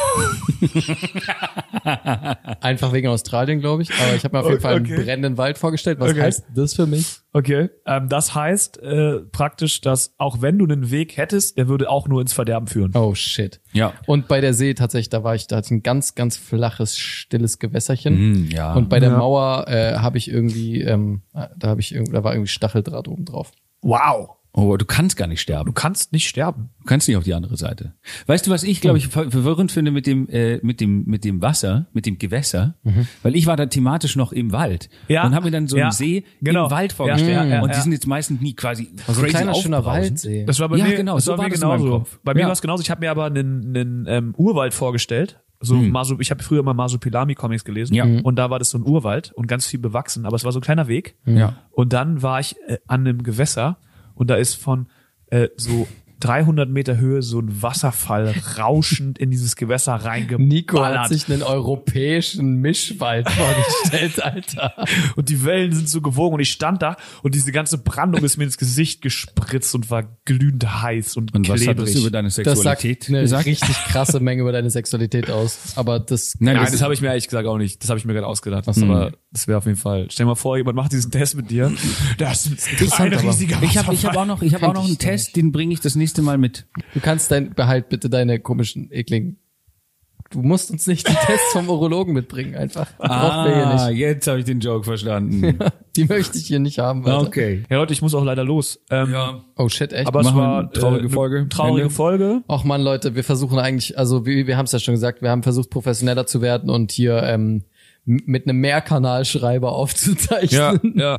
Einfach wegen Australien, glaube ich. Aber ich habe mir auf jeden Fall Okay. einen brennenden Wald vorgestellt. Was Okay. heißt das für mich? Okay, ähm, das heißt äh, praktisch, dass auch wenn du einen Weg hättest, der würde auch nur ins Verderben führen. Oh shit. Ja. Und bei der See tatsächlich, da war ich, da hatte ich ein ganz, ganz flaches, stilles Gewässerchen. Hm, ja. Und bei der Ja. Mauer äh, habe ich irgendwie, ähm, da habe ich irgendwie, da war irgendwie Stacheldraht oben drauf. Wow. Oh, du kannst gar nicht sterben. Du kannst nicht sterben. Du kannst nicht auf die andere Seite. Weißt du, was ich, glaube ich, ver- verwirrend finde mit dem, äh, mit dem, mit dem Wasser, mit dem Gewässer? Weil ich war da thematisch noch im Wald. Ja. Und habe mir dann so Ja. einen See Genau. im Wald vorgestellt. Ja, ja, ja, und die ja. sind jetzt meistens nie quasi Also ein crazy kleiner, schöner aufbrausend. Waldsee. Das war bei Ja, mir, genau, das so war war mir das in meinem genauso. Kopf. Bei mir Ja. war es genauso. Ich habe mir aber einen, einen ähm, Urwald vorgestellt. So Masu, ich habe früher mal Masupilami-Comics gelesen. Ja. Und da war das so ein Urwald und ganz viel bewachsen. Aber es war so ein kleiner Weg. Ja. Und dann war ich äh, an einem Gewässer und da ist von äh, so dreihundert Meter Höhe so ein Wasserfall rauschend in dieses Gewässer reingeballert. Nico hat sich einen europäischen Mischwald vorgestellt, Alter. Und die Wellen sind so gewogen und ich stand da und diese ganze Brandung ist mir ins Gesicht gespritzt und war glühend heiß und, Und was hat klebrig. das über deine Das sagt Sexualität eine gesagt? richtig krasse Menge über deine Sexualität aus. Aber das, Nein, Nein, das, das habe ich mir ehrlich gesagt auch nicht. Das habe ich mir gerade ausgedacht. so. Aber das wäre auf jeden Fall. Stell dir mal vor, jemand macht diesen Test mit dir. Das ist ein aber- riesiger ich habe ich hab Wasserfall. auch noch, ich habe auch noch einen ich gar Test, den bringe ich das nächste Mal mit. du kannst dein, behalt bitte deine komischen, ekligen. Du musst uns nicht die Tests vom Urologen mitbringen, einfach. Die brauchen wir hier nicht. jetzt habe ich den Joke verstanden. Die möchte ich hier nicht haben, Alter. Okay. Ja, Leute, ich muss auch leider los. Ähm, Ja. Oh shit, echt? aber es Machen wir war eine traurige äh, Folge. Eine traurige Ende. Folge. Och man, Leute, wir versuchen eigentlich, also wir, wir haben es ja schon gesagt, wir haben versucht, professioneller zu werden und hier ähm, m- mit einem Mehrkanalschreiber aufzuzeichnen. ja.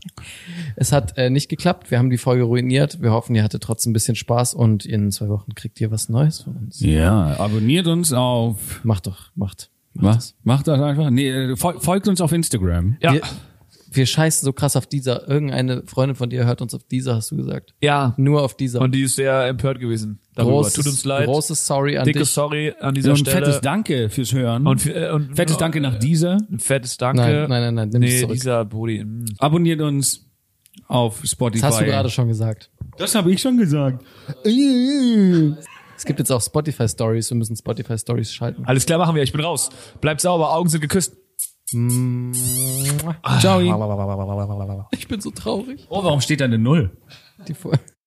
Es hat äh, nicht geklappt, wir haben die Folge ruiniert. Wir hoffen, ihr hattet trotzdem ein bisschen Spaß und in zwei Wochen kriegt ihr was Neues von uns. Ja, abonniert uns auf. Macht doch, macht. Was? Macht das einfach. Nee, äh, fol- folgt uns auf Instagram. Ja. Wir, wir scheißen so krass auf dieser. Irgendeine Freundin von dir hört uns auf dieser, hast du gesagt. Ja. Nur auf dieser. Und die ist sehr empört gewesen darüber. Großes, Tut uns leid. Großes Sorry an Dicke dich. Sorry an dieser Und Stelle. fettes Danke fürs Hören. Und, äh, und fettes Danke nach dieser. Ein fettes Danke. Nein, nein, nein, nein, nimm es nee, zurück. dieser Brody. mm. Abonniert uns auf Spotify. Das hast du gerade schon gesagt. Das habe ich schon gesagt. Es gibt jetzt auch Spotify Stories. Wir müssen Spotify Stories schalten. Alles klar, machen wir. Ich bin raus. Bleibt sauber, Augen sind geküsst. Ciao. Ich bin so traurig. Oh, warum steht da eine Null? Die Folge.